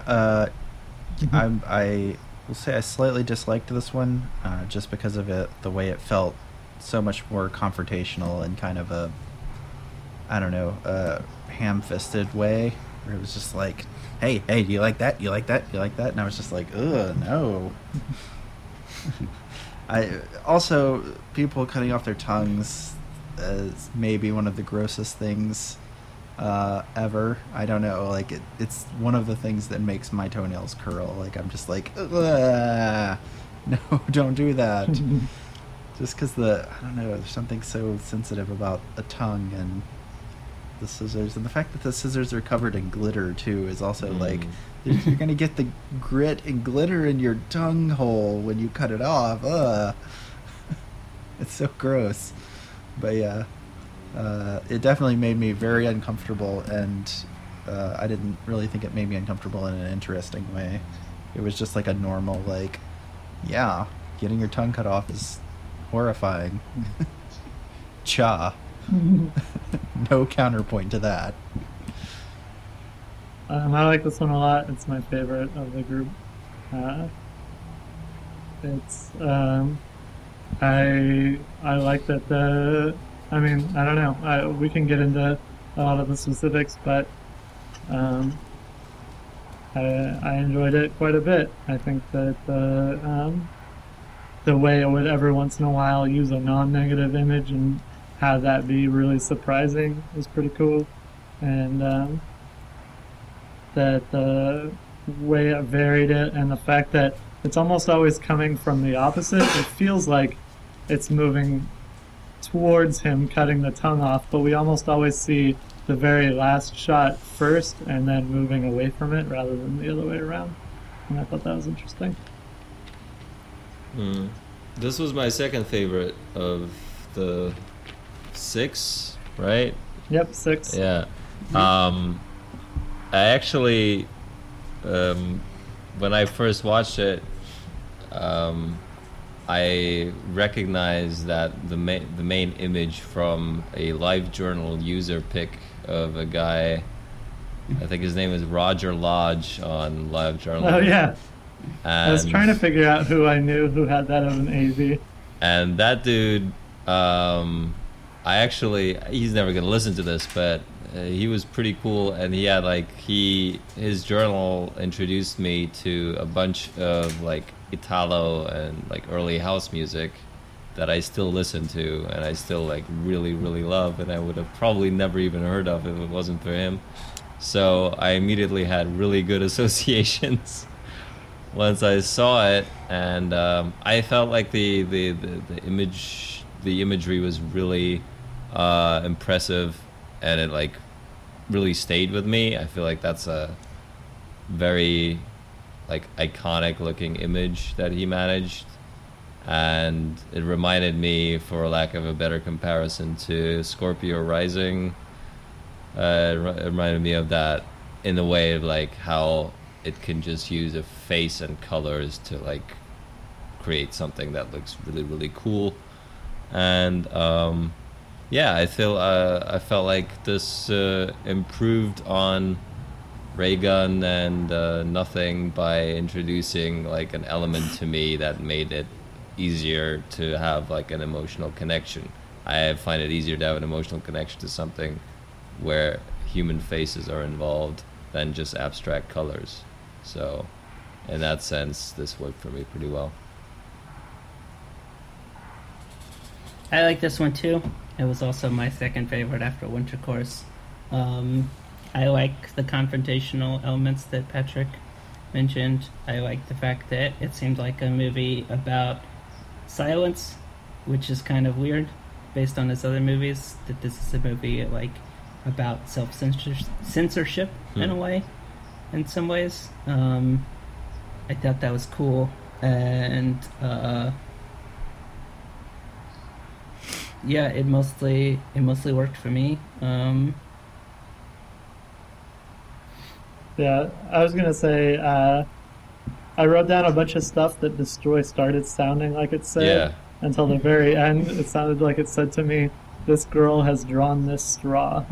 I will say I slightly disliked this one, just because of the way it felt so much more confrontational and kind of a, I don't know, ham-fisted way, where it was just like, hey, do you like that? You like that? You like that? And I was just like, ugh, no. Also, people cutting off their tongues is maybe one of the grossest things ever. I don't know, like it's one of the things that makes my toenails curl. Like I'm just like, ugh. No, don't do that. Just because I don't know, there's something so sensitive about a tongue and the scissors, and the fact that the scissors are covered in glitter too is also like, you're gonna get the grit and glitter in your tongue hole when you cut it off. Ugh. It's so gross. But yeah, it definitely made me very uncomfortable, and I didn't really think it made me uncomfortable in an interesting way. It was just like a normal, like, yeah, getting your tongue cut off is horrifying. Cha. No counterpoint to that. I like this one a lot. It's my favorite of the group. It's I like that I mean, I don't know. We can get into a lot of the specifics, but I enjoyed it quite a bit. I think that the way it would every once in a while use a non-negative image and have that be really surprising was pretty cool, and that the way it varied it, and the fact that it's almost always coming from the opposite. It feels like it's moving towards him cutting the tongue off, but we almost always see the very last shot first and then moving away from it rather than the other way around. And I thought that was interesting. This was my second favorite of the 6, right? Yep, 6. Yeah. I actually, when I first watched it, I recognized that the main image from a LiveJournal user pic of a guy, I think his name is Roger Lodge on LiveJournal. Oh yeah. And I was trying to figure out who I knew who had that as an AV. And that dude, he's never gonna listen to this, but he was pretty cool, and he had his journal introduced me to a bunch of like Italo and like early house music that I still listen to and I still like really, really love, and I would have probably never even heard of if it wasn't for him. So I immediately had really good associations once I saw it, and I felt like the imagery was really impressive, and it like really stayed with me. I feel like that's a very like iconic looking image that he managed, and it reminded me, for lack of a better comparison, to Scorpio Rising. It reminded me of that in the way of like how it can just use a face and colors to like create something that looks really, really cool. And yeah, I felt like this improved on Raygun and Nothing by introducing like an element to me that made it easier to have like an emotional connection. I find it easier to have an emotional connection to something where human faces are involved than just abstract colors. So in that sense, this worked for me pretty well. I like this one too. It was also my second favorite after Winter Course. I like the confrontational elements that Patrick mentioned. I like the fact that it seemed like a movie about silence, which is kind of weird based on his other movies, that this is a movie like about self-censorship in a way, in some ways. I thought that was cool, and yeah, it mostly worked for me. Yeah, I was gonna say, I wrote down a bunch of stuff that Destroy started sounding like it said, until the very end. It sounded like it said to me, "This girl has drawn this straw."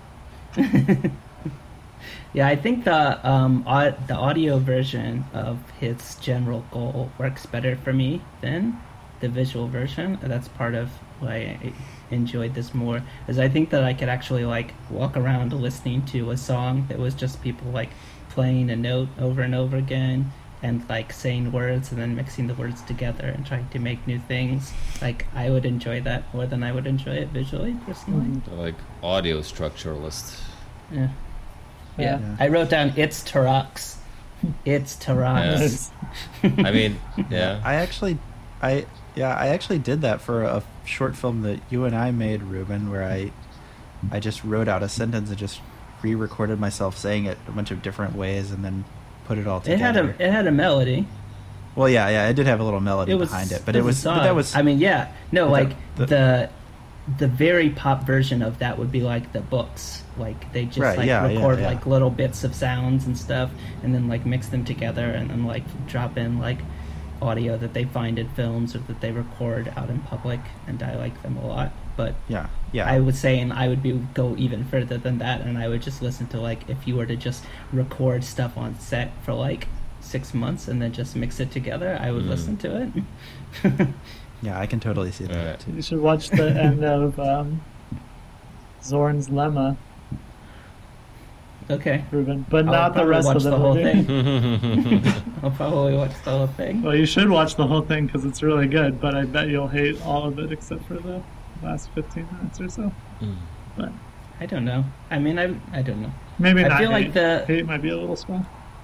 Yeah, I think the audio version of his general goal works better for me than the visual version. That's part of why I enjoyed this more, is I think that I could actually like walk around listening to a song that was just people like playing a note over and over again and like saying words and then mixing the words together and trying to make new things. Like, I would enjoy that more than I would enjoy it visually, personally. Like audio structuralist. Yeah. I wrote down "It's Tarax" It's Taras. I mean, yeah. I actually did that for a short film that you and I made, Ruben, where I just wrote out a sentence and just re-recorded myself saying it a bunch of different ways and then put it all together. It had a melody. Well, yeah, it did have a little melody behind it, but a song. that was. I mean, yeah, no, like the the very pop version of that would be like the books. Like they just record like little bits of sounds and stuff, and then like mix them together, and then like drop in like audio that they find in films or that they record out in public, and I like them a lot. But yeah, I was saying I would go even further than that, and I would just listen to like if you were to just record stuff on set for like 6 months and then just mix it together, I would listen to it. Yeah, I can totally see that. Right. You should watch the end of Zorn's Lemma, Okay. Ruben, but I'll not the probably rest watch of the whole movie. thing. I'll probably watch the whole thing. Well, you should watch the whole thing because it's really good, but I bet you'll hate all of it except for the last 15 minutes or so. But I don't know. I mean, I don't know. maybe I not. feel like the- hate might be a little small.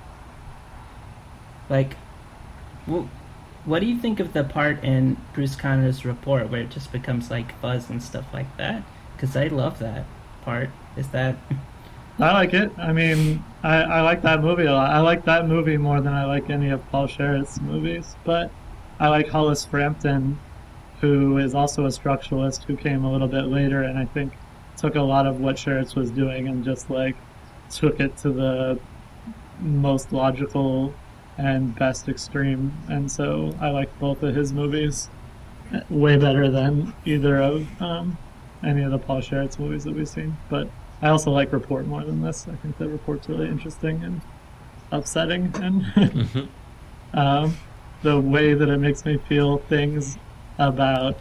Like, what do you think of the part in Bruce Conner's report where it just becomes like fuzz and stuff like that? Because I love that part. Is that... I like it. I mean, I like that movie a lot. I like that movie more than I like any of Paul Scherrett's movies. But I like Hollis Frampton, who is also a structuralist who came a little bit later, and I think took a lot of what Scherretz was doing and just like took it to the most logical and best extreme. And so I like both of his movies way better than either of any of the Paul Scherrett's movies that we've seen. But I also like Report more than this. I think that Report's really interesting and upsetting, and the way that it makes me feel things about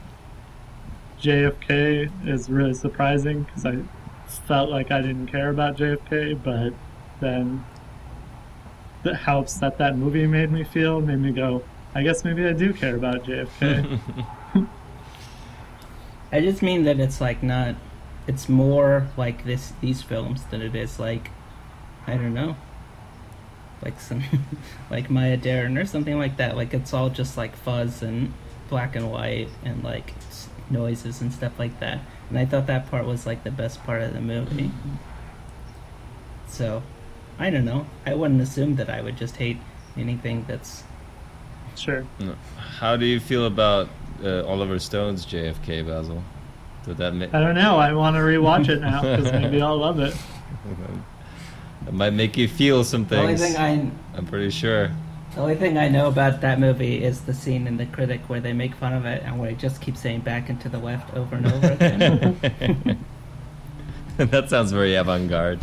JFK is really surprising because I felt like I didn't care about JFK, but then how upset that movie made me feel made me go, I guess maybe I do care about JFK. I just mean that it's like not... It's more like these films than it is like, I don't know, like some like Maya Deren or something like that. Like it's all just like fuzz and black and white and like noises and stuff like that. And I thought that part was like the best part of the movie. So, I don't know. I wouldn't assume that I would just hate anything that's... Sure. How do you feel about Oliver Stone's JFK, Basil? Did that I don't know. I want to rewatch it now because maybe I'll love it. It might make you feel some The only things. thing I'm pretty sure. The only thing I know about that movie is the scene in The Critic where they make fun of it and where it just keeps saying back and to the left over and over again. That sounds very avant-garde.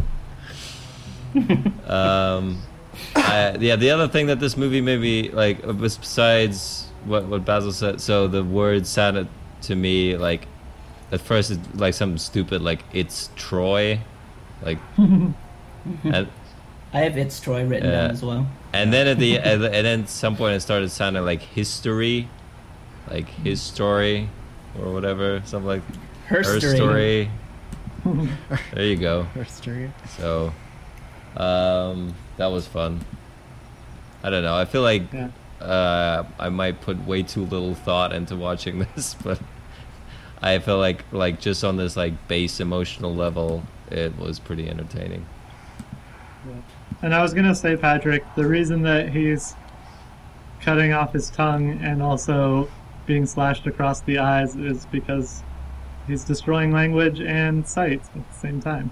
The other thing that this movie made me like, besides what Basil said, so the word sounded to me like, at first it's like something stupid, like it's Troy, like, and I have It's Troy written down as well. and then and then at some point it started sounding like history, like his story, or whatever, something like Her story. There you go. History. So, that was fun. I don't know. I feel like I might put way too little thought into watching this, but I feel like just on this like base emotional level, it was pretty entertaining. And I was going to say, Patrick, the reason that he's cutting off his tongue and also being slashed across the eyes is because he's destroying language and sight at the same time.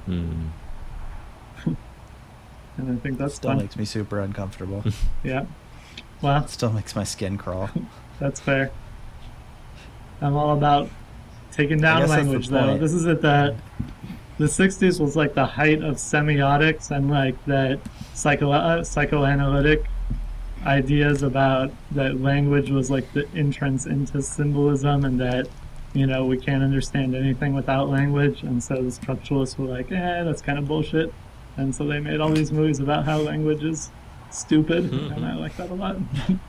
And I think that's Still fun. makes me super uncomfortable. Yeah. Well, Still makes my skin crawl. that's fair. I'm all about taking down guess that's the language, though. point. This is at the 60s was like the height of semiotics and like that psychoanalytic ideas about that language was like the entrance into symbolism, and that, you know, we can't understand anything without language. And so the structuralists were like, that's kind of bullshit. And so they made all these movies about how language is stupid, and I like that a lot.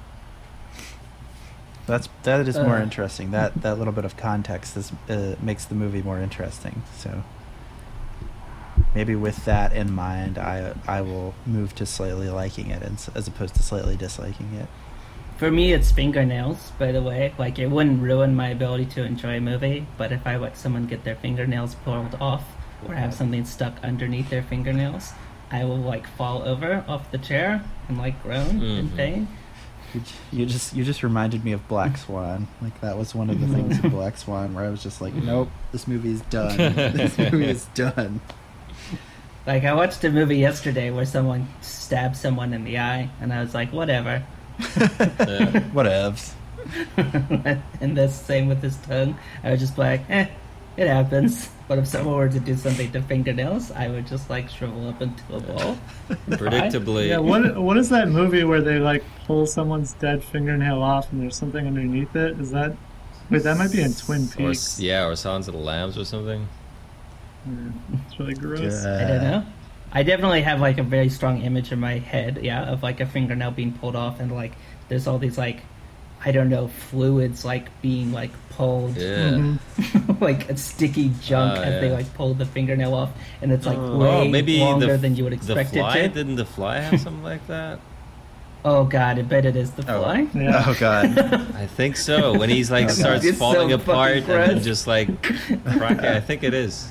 That is more interesting. That little bit of context makes the movie more interesting. So maybe with that in mind, I will move to slightly liking it as opposed to slightly disliking it. For me, it's fingernails, by the way. Like, it wouldn't ruin my ability to enjoy a movie, but if I let someone get their fingernails pulled off or have something stuck underneath their fingernails, I will, like, fall over off the chair and, like, groan in pain. You just reminded me of Black Swan. Like, that was one of the things in Black Swan where I was just like, nope, this movie is done. This movie is done. Like, I watched a movie yesterday where someone stabbed someone in the eye, and I was like, whatever. Whatevs. And the same with his tongue. I was just like, it happens. But if someone were to do something to fingernails, I would just, like, shrivel up into a ball. Predictably. Yeah, what is that movie where they, like, pull someone's dead fingernail off and there's something underneath it? Is that... Wait, that might be in Twin Peaks. Or Silence of the Lambs or something. It's really gross. I don't know. I definitely have, like, a very strong image in my head, of, like, a fingernail being pulled off and, like, there's all these, like, I don't know, fluids, like, being, like, pulled. Yeah. Like, a sticky junk as they, like, pull the fingernail off, and it's, like, way maybe longer than you would expect the fly, it to. Didn't the fly have something like that? Oh, God, I bet it is the fly. Yeah. Oh, God. I think so. When he's, like, starts It's so falling fucking apart and gross. then just, like, cracking. I think it is.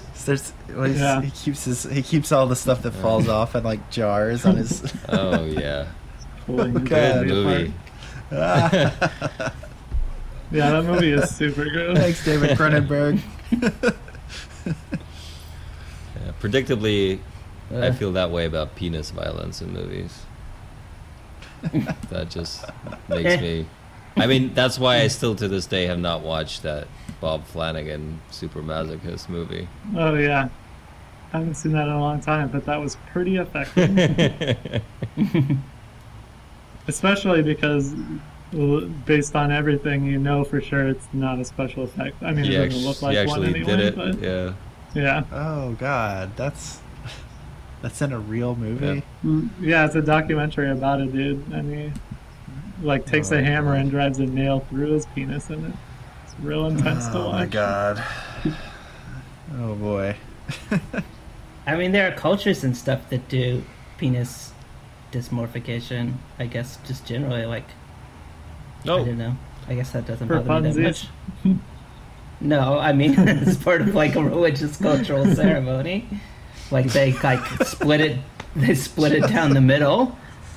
He keeps all the stuff that falls off in, like, jars on his... Oh, yeah. Pulling the God. Good body movie. apart. Yeah, that movie is super gross. Thanks, David Cronenberg. Yeah, predictably, I feel that way about penis violence in movies. That just makes me... I mean, that's why I still to this day have not watched that Bob Flanagan Super Masochist movie. Oh, yeah. I haven't seen that in a long time, but that was pretty effective. Especially because, based on everything, you know for sure it's not a special effect. I mean, it doesn't look like one anyway. Did it. But Yeah. yeah. Oh, God. That's in a real movie? Yeah, it's a documentary about a dude, and he like takes a hammer and drives a nail through his penis, and it's real intense to watch. Oh, my God. Oh, boy. I mean, there are cultures and stuff that do penis dysmorphication, I guess, just generally, like, I don't know. I guess that doesn't For bother me that funsies? much. No, I mean, it's part of, like, a religious cultural ceremony. Like, they, like, split it down the middle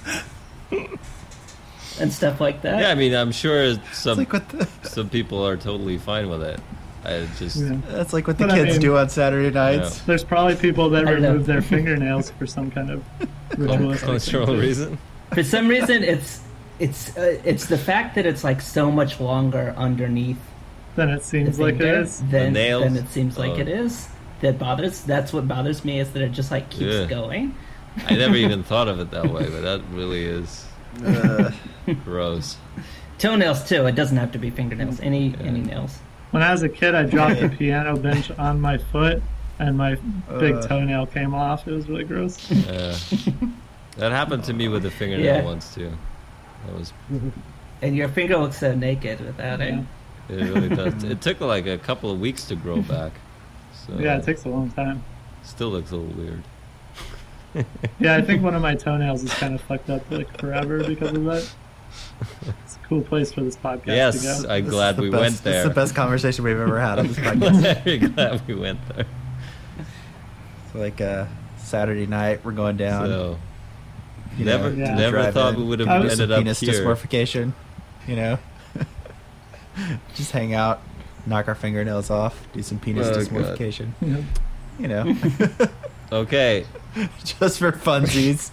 and stuff like that. Yeah, I mean, I'm sure some It's like what some people are totally fine with it. I just... Yeah. that's like what the But I kids mean- do on Saturday nights. There's probably people that I know. remove their fingernails for some kind of ritualistic cultural thing, too. reason. For some reason, it's the fact that it's, like, so much longer underneath Then it the seems like it finger is. than nails? it seems like it is. That's what bothers me, is that it just, like, keeps Yeah. going. I never even thought of it that way, but that really is Uh, gross. Toenails too. It doesn't have to be fingernails. Any nails. When I was a kid, I dropped the piano bench on my foot, and my big toenail came off. It was really gross. That happened to me with a fingernail Yeah. once too. That was... And your finger looks so naked without it. Yeah. It really does. It took like a couple of weeks to grow back. So Yeah, it takes a long time. still looks a little weird. Yeah, I think one of my toenails is kind of fucked up like forever because of that. It's a cool place for this podcast Yes, to go. I'm glad we went This is there. the best conversation we've ever had on this podcast. Very glad we went there. So, like, Saturday night, we're going down. So you know, Yeah. never drive thought in, we would have I was- do some ended up penis here. dysmorphication, you know? Just hang out, knock our fingernails off, do some penis Oh, God. dysmorphication. Yeah. You know? Okay, Just for funsies.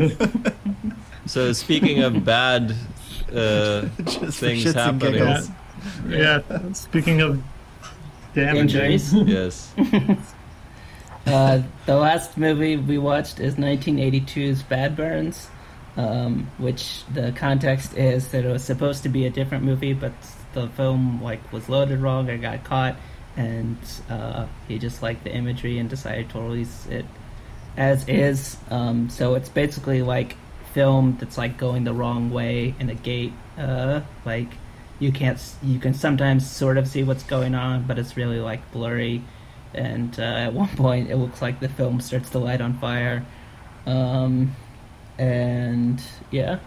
so speaking of bad Just for things shits and happening, giggles. Yeah, speaking of damaging. Injuries. yes, The last movie we watched is 1982's Bad Burns, which the context is that it was supposed to be a different movie, but the film was loaded wrong or got caught, and he just liked the imagery and decided to release it as is. So it's basically like film that's like going the wrong way in a gate. You can sometimes sort of see what's going on, but it's really like blurry. and at one point it looks like the film starts to light on fire. And yeah.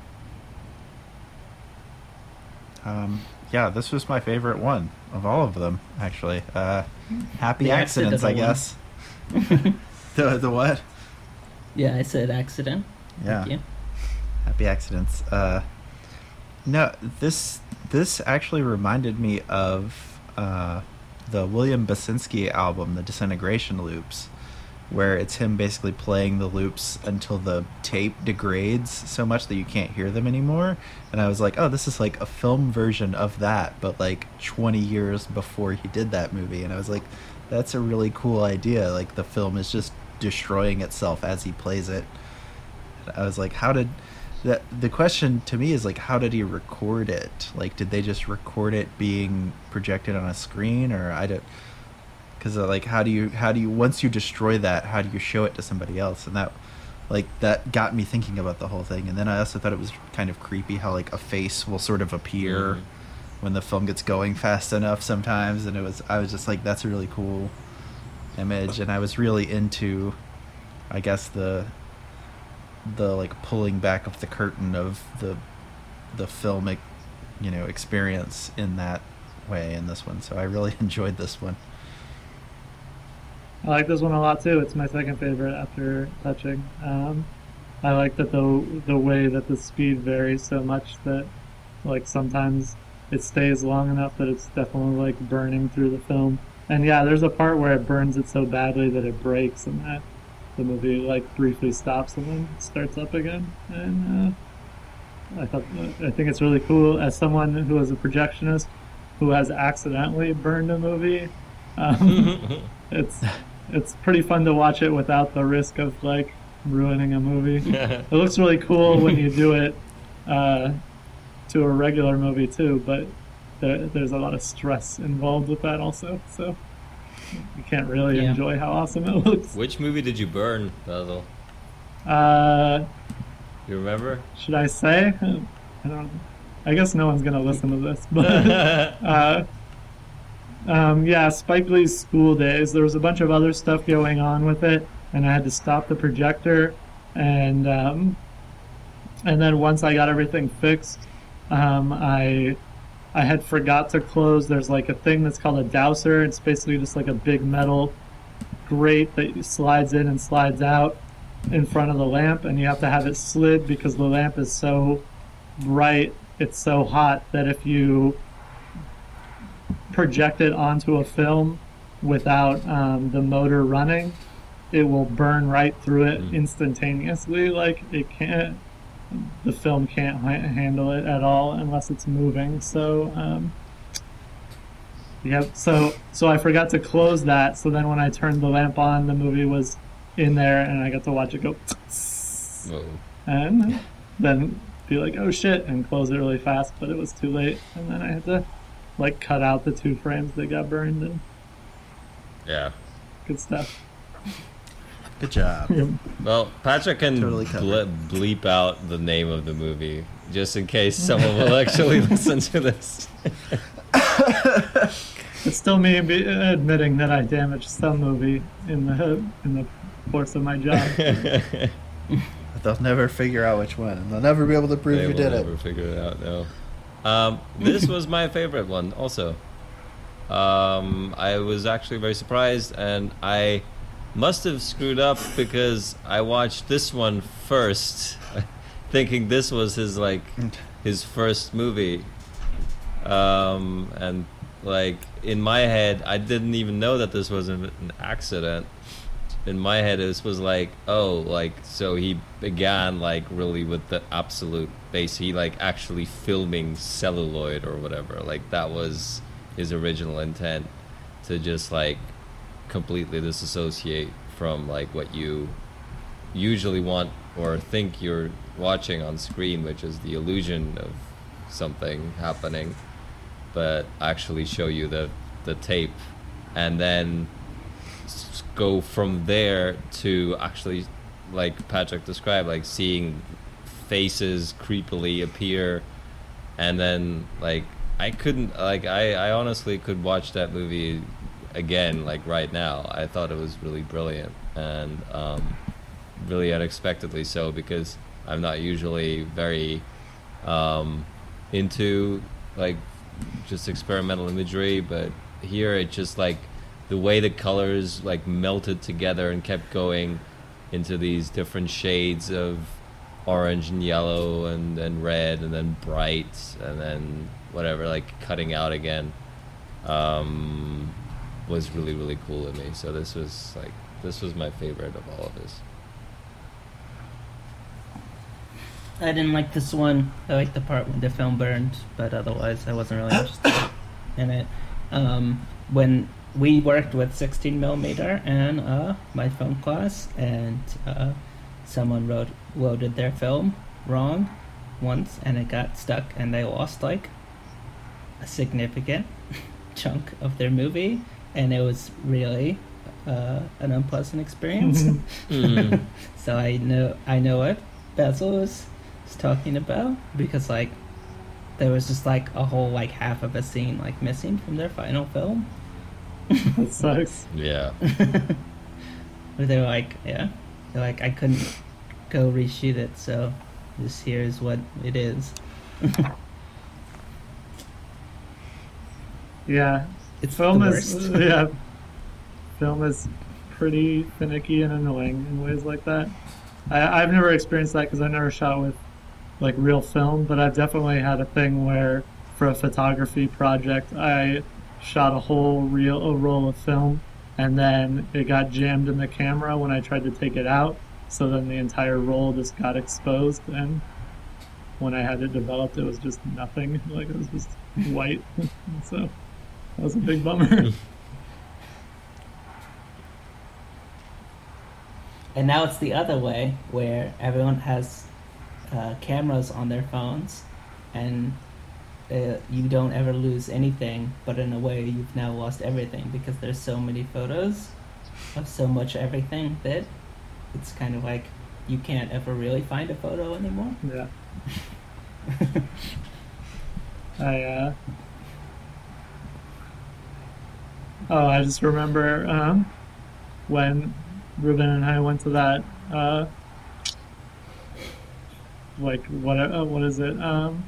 Yeah, this was my favorite one of all of them, actually. Happy The accidents, I accidental guess. The what? Yeah, I said accident. Yeah. Thank you. Happy accidents. No, this actually reminded me of the William Basinski album, The Disintegration Loops, where it's him basically playing the loops until the tape degrades so much that you can't hear them anymore. And I was like, oh, this is like a film version of that, but like 20 years before he did that movie. And I was like, that's a really cool idea. Like the film is just destroying itself as he plays it. I was like, how did that? The question to me is like, how did he record it? Like, did they just record it being projected on a screen, or I don't? Because like, how do you once you destroy that, how do you show it to somebody else? And that got me thinking about the whole thing. And then I also thought it was kind of creepy how like a face will sort of appear when the film gets going fast enough sometimes. And I was just like, that's a really cool image. And I was really into, I guess, the like pulling back of the curtain of the filmic, experience in that way in this one. So I really enjoyed this one. I like this one a lot too. It's my second favorite after Touching. I like that the way that the speed varies so much that like sometimes it stays long enough that it's definitely like burning through the film. And yeah, there's a part where it burns it so badly that it breaks, and that the movie like briefly stops and then starts up again. And I think it's really cool. As someone who is a projectionist who has accidentally burned a movie, it's pretty fun to watch it without the risk of like ruining a movie. It looks really cool when you do it to a regular movie too, but there's a lot of stress involved with that also, so you can't really enjoy how awesome it looks. Which movie did you burn, Basil? You remember? Should I say? I don't. I guess no one's gonna listen to this, but yeah, Spike Lee's School Days. There was a bunch of other stuff going on with it, and I had to stop the projector, and then once I got everything fixed, I had forgot to close. There's like a thing that's called a dowser. It's basically just like a big metal grate that slides in and slides out in front of the lamp, and you have to have it slid because the lamp is so bright, it's so hot that if you project it onto a film without the motor running, it will burn right through it instantaneously. Like the film can't handle it at all unless it's moving. So so I forgot to close that. So then when I turned the lamp on, the movie was in there, and I got to watch it go, and then be like, oh shit, and close it really fast. But it was too late, and then I had to like cut out the 2 frames that got burned. And good stuff. Good job. Well, Patrick can Totally bleep out the name of the movie just in case someone will actually listen to this. It's still me admitting that I damaged some movie in the course of my job. But they'll never figure out which one, and they'll never be able to prove They you will did never it. figure it out, no. This was my favorite one also. I was actually very surprised, and I must have screwed up because I watched this one first, thinking this was his first movie. And like in my head, I didn't even know that this was an accident. In my head, this was like, oh, like, so he began like really with the absolute base. He like actually filming celluloid or whatever. Like that was his original intent, to just like completely disassociate from like what you usually want or think you're watching on screen, which is the illusion of something happening, but actually show you the tape, and then go from there to actually, like Patrick described, like seeing faces creepily appear, and then like I couldn't, like I honestly could watch that movie again, like right now, I thought it was really brilliant and really unexpectedly so, because I'm not usually very into like just experimental imagery, but here it just like the way the colors like melted together and kept going into these different shades of orange and yellow and then red and then bright and then whatever, like cutting out again, was really, really cool to me. So this was my favorite of all of this. I didn't like this one. I liked the part when the film burned, but otherwise I wasn't really interested in it. When we worked with 16 millimeter in my film class, and someone loaded their film wrong once, and it got stuck, and they lost like a significant chunk of their movie, and it was really an unpleasant experience. So I know what Basil was talking about, because like there was just like a whole like half of a scene like missing from their final film. That sucks. Yeah. Where they're like, I couldn't go reshoot it, so this here is what it is. Yeah, It's film the is worst. film is pretty finicky and annoying in ways like that. I've never experienced that because I never shot with like real film, but I've definitely had a thing where for a photography project I shot a roll of film, and then it got jammed in the camera when I tried to take it out, so then the entire roll just got exposed, and when I had it developed it was just nothing, like it was just white. So that was a big bummer. And now it's the other way, where everyone has cameras on their phones, and you don't ever lose anything, but in a way you've now lost everything, because there's so many photos of so much everything that it's kind of like you can't ever really find a photo anymore. Yeah. I just remember when Ruben and I went to that what is it?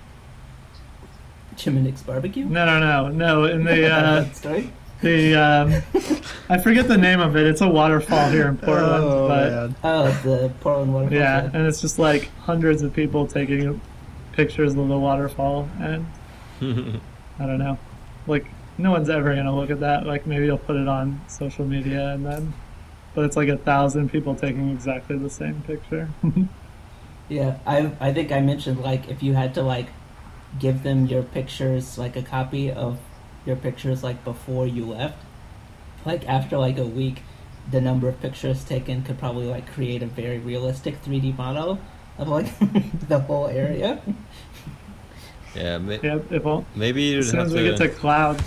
Chiminix barbecue? No. In the Story? I forget the name of it. It's a waterfall here in Portland. Man. Oh, the Portland waterfall. Yeah, and it's just like hundreds of people taking pictures of the waterfall, and I don't know, like no one's ever gonna look at that. Like maybe you'll put it on social media, but it's like 1,000 people taking exactly the same picture. Yeah, I think I mentioned like if you had to like give them your pictures, like a copy of your pictures like before you left, like after like a week, the number of pictures taken could probably like create a very realistic 3D model of like the whole area. Yeah. As Maybe you'd soon have as we get to cloud.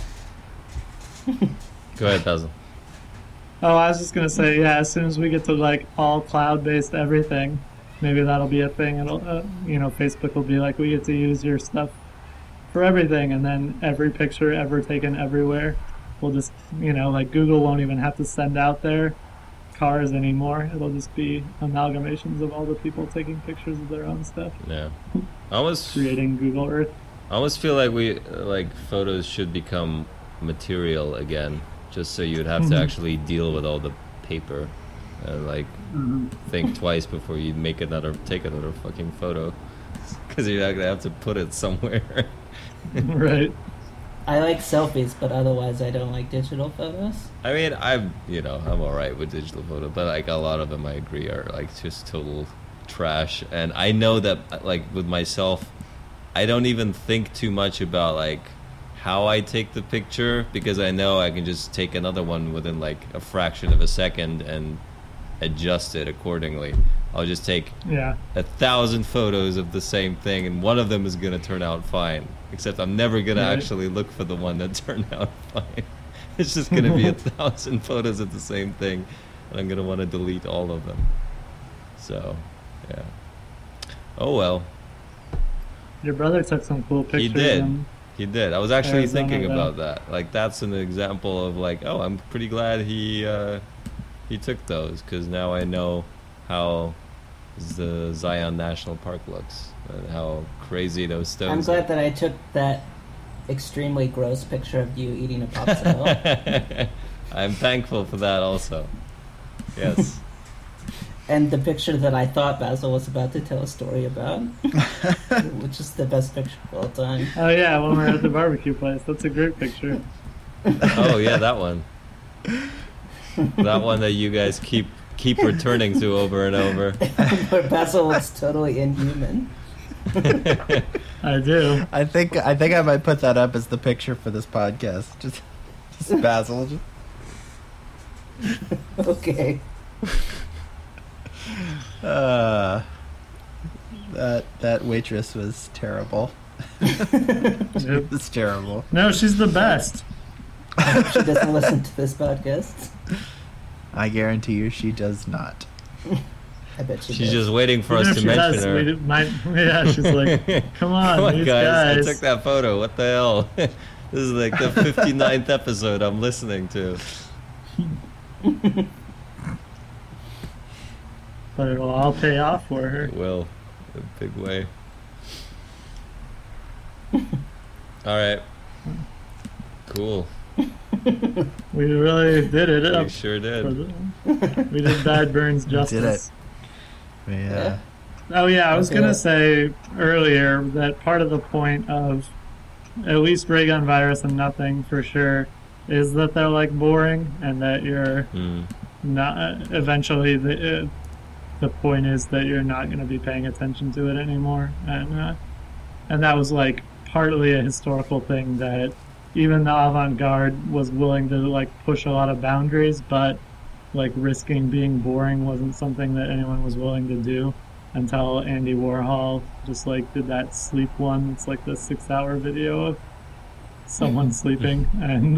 Go ahead, Basil. Oh, I was just gonna say, yeah. As soon as we get to like all cloud-based everything, maybe that'll be a thing. It'll, Facebook will be like, we get to use your stuff for everything, and then every picture ever taken everywhere will just, like Google won't even have to send out their cars anymore. It'll just be amalgamations of all the people taking pictures of their own stuff. Yeah. I almost Creating Google Earth. I almost feel like photos should become material again, just so you'd have to actually deal with all the paper and like think twice before you take another fucking photo, because you're not gonna have to put it somewhere. Right. I like selfies, but otherwise I don't like digital photos. I mean, I'm alright with digital photo, but like a lot of them I agree are like just total trash. And I know that like with myself, I don't even think too much about like how I take the picture, because I know I can just take another one within like a fraction of a second and adjust it accordingly. I'll just take 1,000 photos of the same thing, and one of them is gonna turn out fine. Except I'm never gonna actually look for the one that turned out fine. It's just gonna be 1,000 photos of the same thing, and I'm gonna want to delete all of them. So, yeah. Oh well. Your brother took some cool pictures. He did. He did. I was actually Arizona, thinking though. about that. Like, that's an example of like, oh, I'm pretty glad he took those, because now I know how the Zion National Park looks and how crazy those stones. I'm glad that I took that extremely gross picture of you eating a popsicle. I'm thankful for that also. Yes. And the picture that I thought Basil was about to tell a story about, which is the best picture of all time. Oh yeah, when we're at the barbecue place. That's a great picture. Oh yeah, that one. That one that you guys keep returning to over and over. Where Basil looks totally inhuman. I do. I think I might put that up as the picture for this podcast. Just Basil. Okay. That waitress was terrible. Yep. It's terrible. No, she's the best. I hope she doesn't listen to this podcast. I guarantee you she does not. I bet she She's does. just waiting for Even us if to she mention does, her. yeah, she's like, come on, Come on, these guys. guys. I took that photo. What the hell? This is like the 59th episode I'm listening to. But it'll all pay off for her. It will. In a big way. All right. Cool. We really did it. We up sure for did. we did Bad Burns We did justice. Yeah. Oh yeah, I was Okay. gonna say earlier that part of the point of at least Ray Gun Virus and Nothing for sure is that they're like boring and that you're Mm. not. Eventually, the point is that you're not going to be paying attention to it anymore, and that was like partly a historical thing that even the avant-garde was willing to like push a lot of boundaries, but like risking being boring wasn't something that anyone was willing to do until Andy Warhol just like did that sleep one. It's like the 6-hour video of someone sleeping, and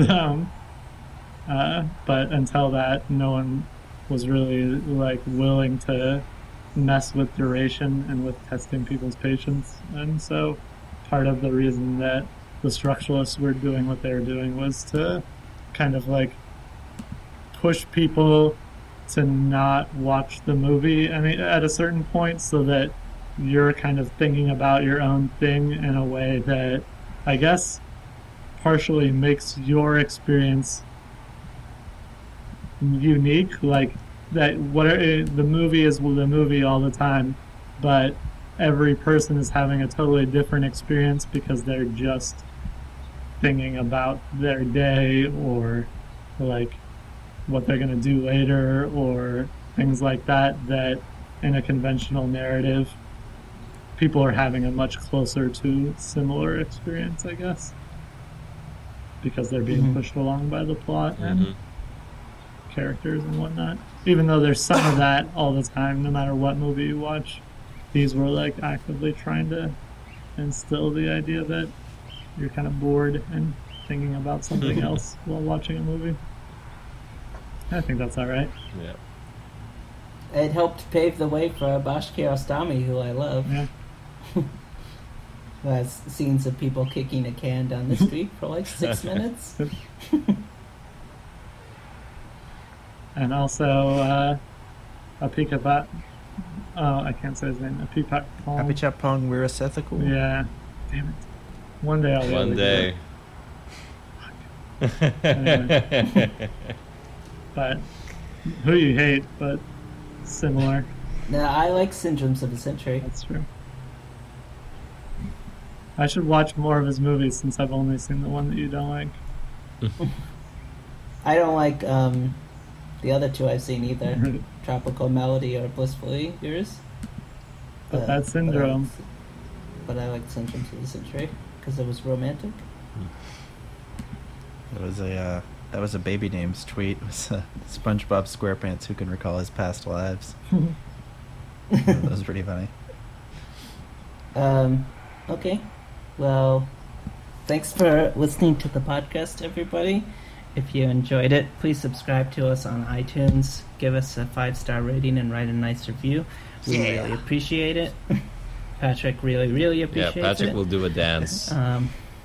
but until that, no one was really like willing to mess with duration and with testing people's patience. And so part of the reason that the structuralists were doing what they were doing was to kind of like push people to not watch the movie, I mean, at a certain point, so that you're kind of thinking about your own thing in a way that I guess partially makes your experience unique. Like that, the movie is the movie all the time, but every person is having a totally different experience because they're just thinking about their day or like what they're going to do later or things like that, that in a conventional narrative people are having a much closer to similar experience, I guess, because they're being pushed along by the plot and characters and whatnot. Even though there's some of that all the time, no matter what movie you watch, these were like actively trying to instill the idea that you're kind of bored and thinking about something else while watching a movie. I think that's all right. Yeah. It helped pave the way for Abbas Kiarostami, who I love. Yeah. Who has scenes of people kicking a can down the street for like 6 minutes. And also Apichat. Oh, I can't say his name. Apichat Pong. Apichat-Pong Weerasethakul. Yeah. Damn it. One day I'll be able One to day. do it. Anyway. But who you hate, but similar. No, I like Syndromes of the Century. That's true. I should watch more of his movies since I've only seen the one that you don't like. I don't like the other two I've seen either. Tropical Melody or Blissfully Yours. But that's Syndrome. But I like Syndromes of the Century because it was romantic. That was a baby names tweet. It was SpongeBob SquarePants who can recall his past lives. That was pretty funny. Okay. Well, thanks for listening to the podcast, everybody. If you enjoyed it, please subscribe to us on iTunes. Give us a 5-star rating and write a nice review. We really appreciate it. Patrick really appreciates it. Yeah, Patrick will do a dance.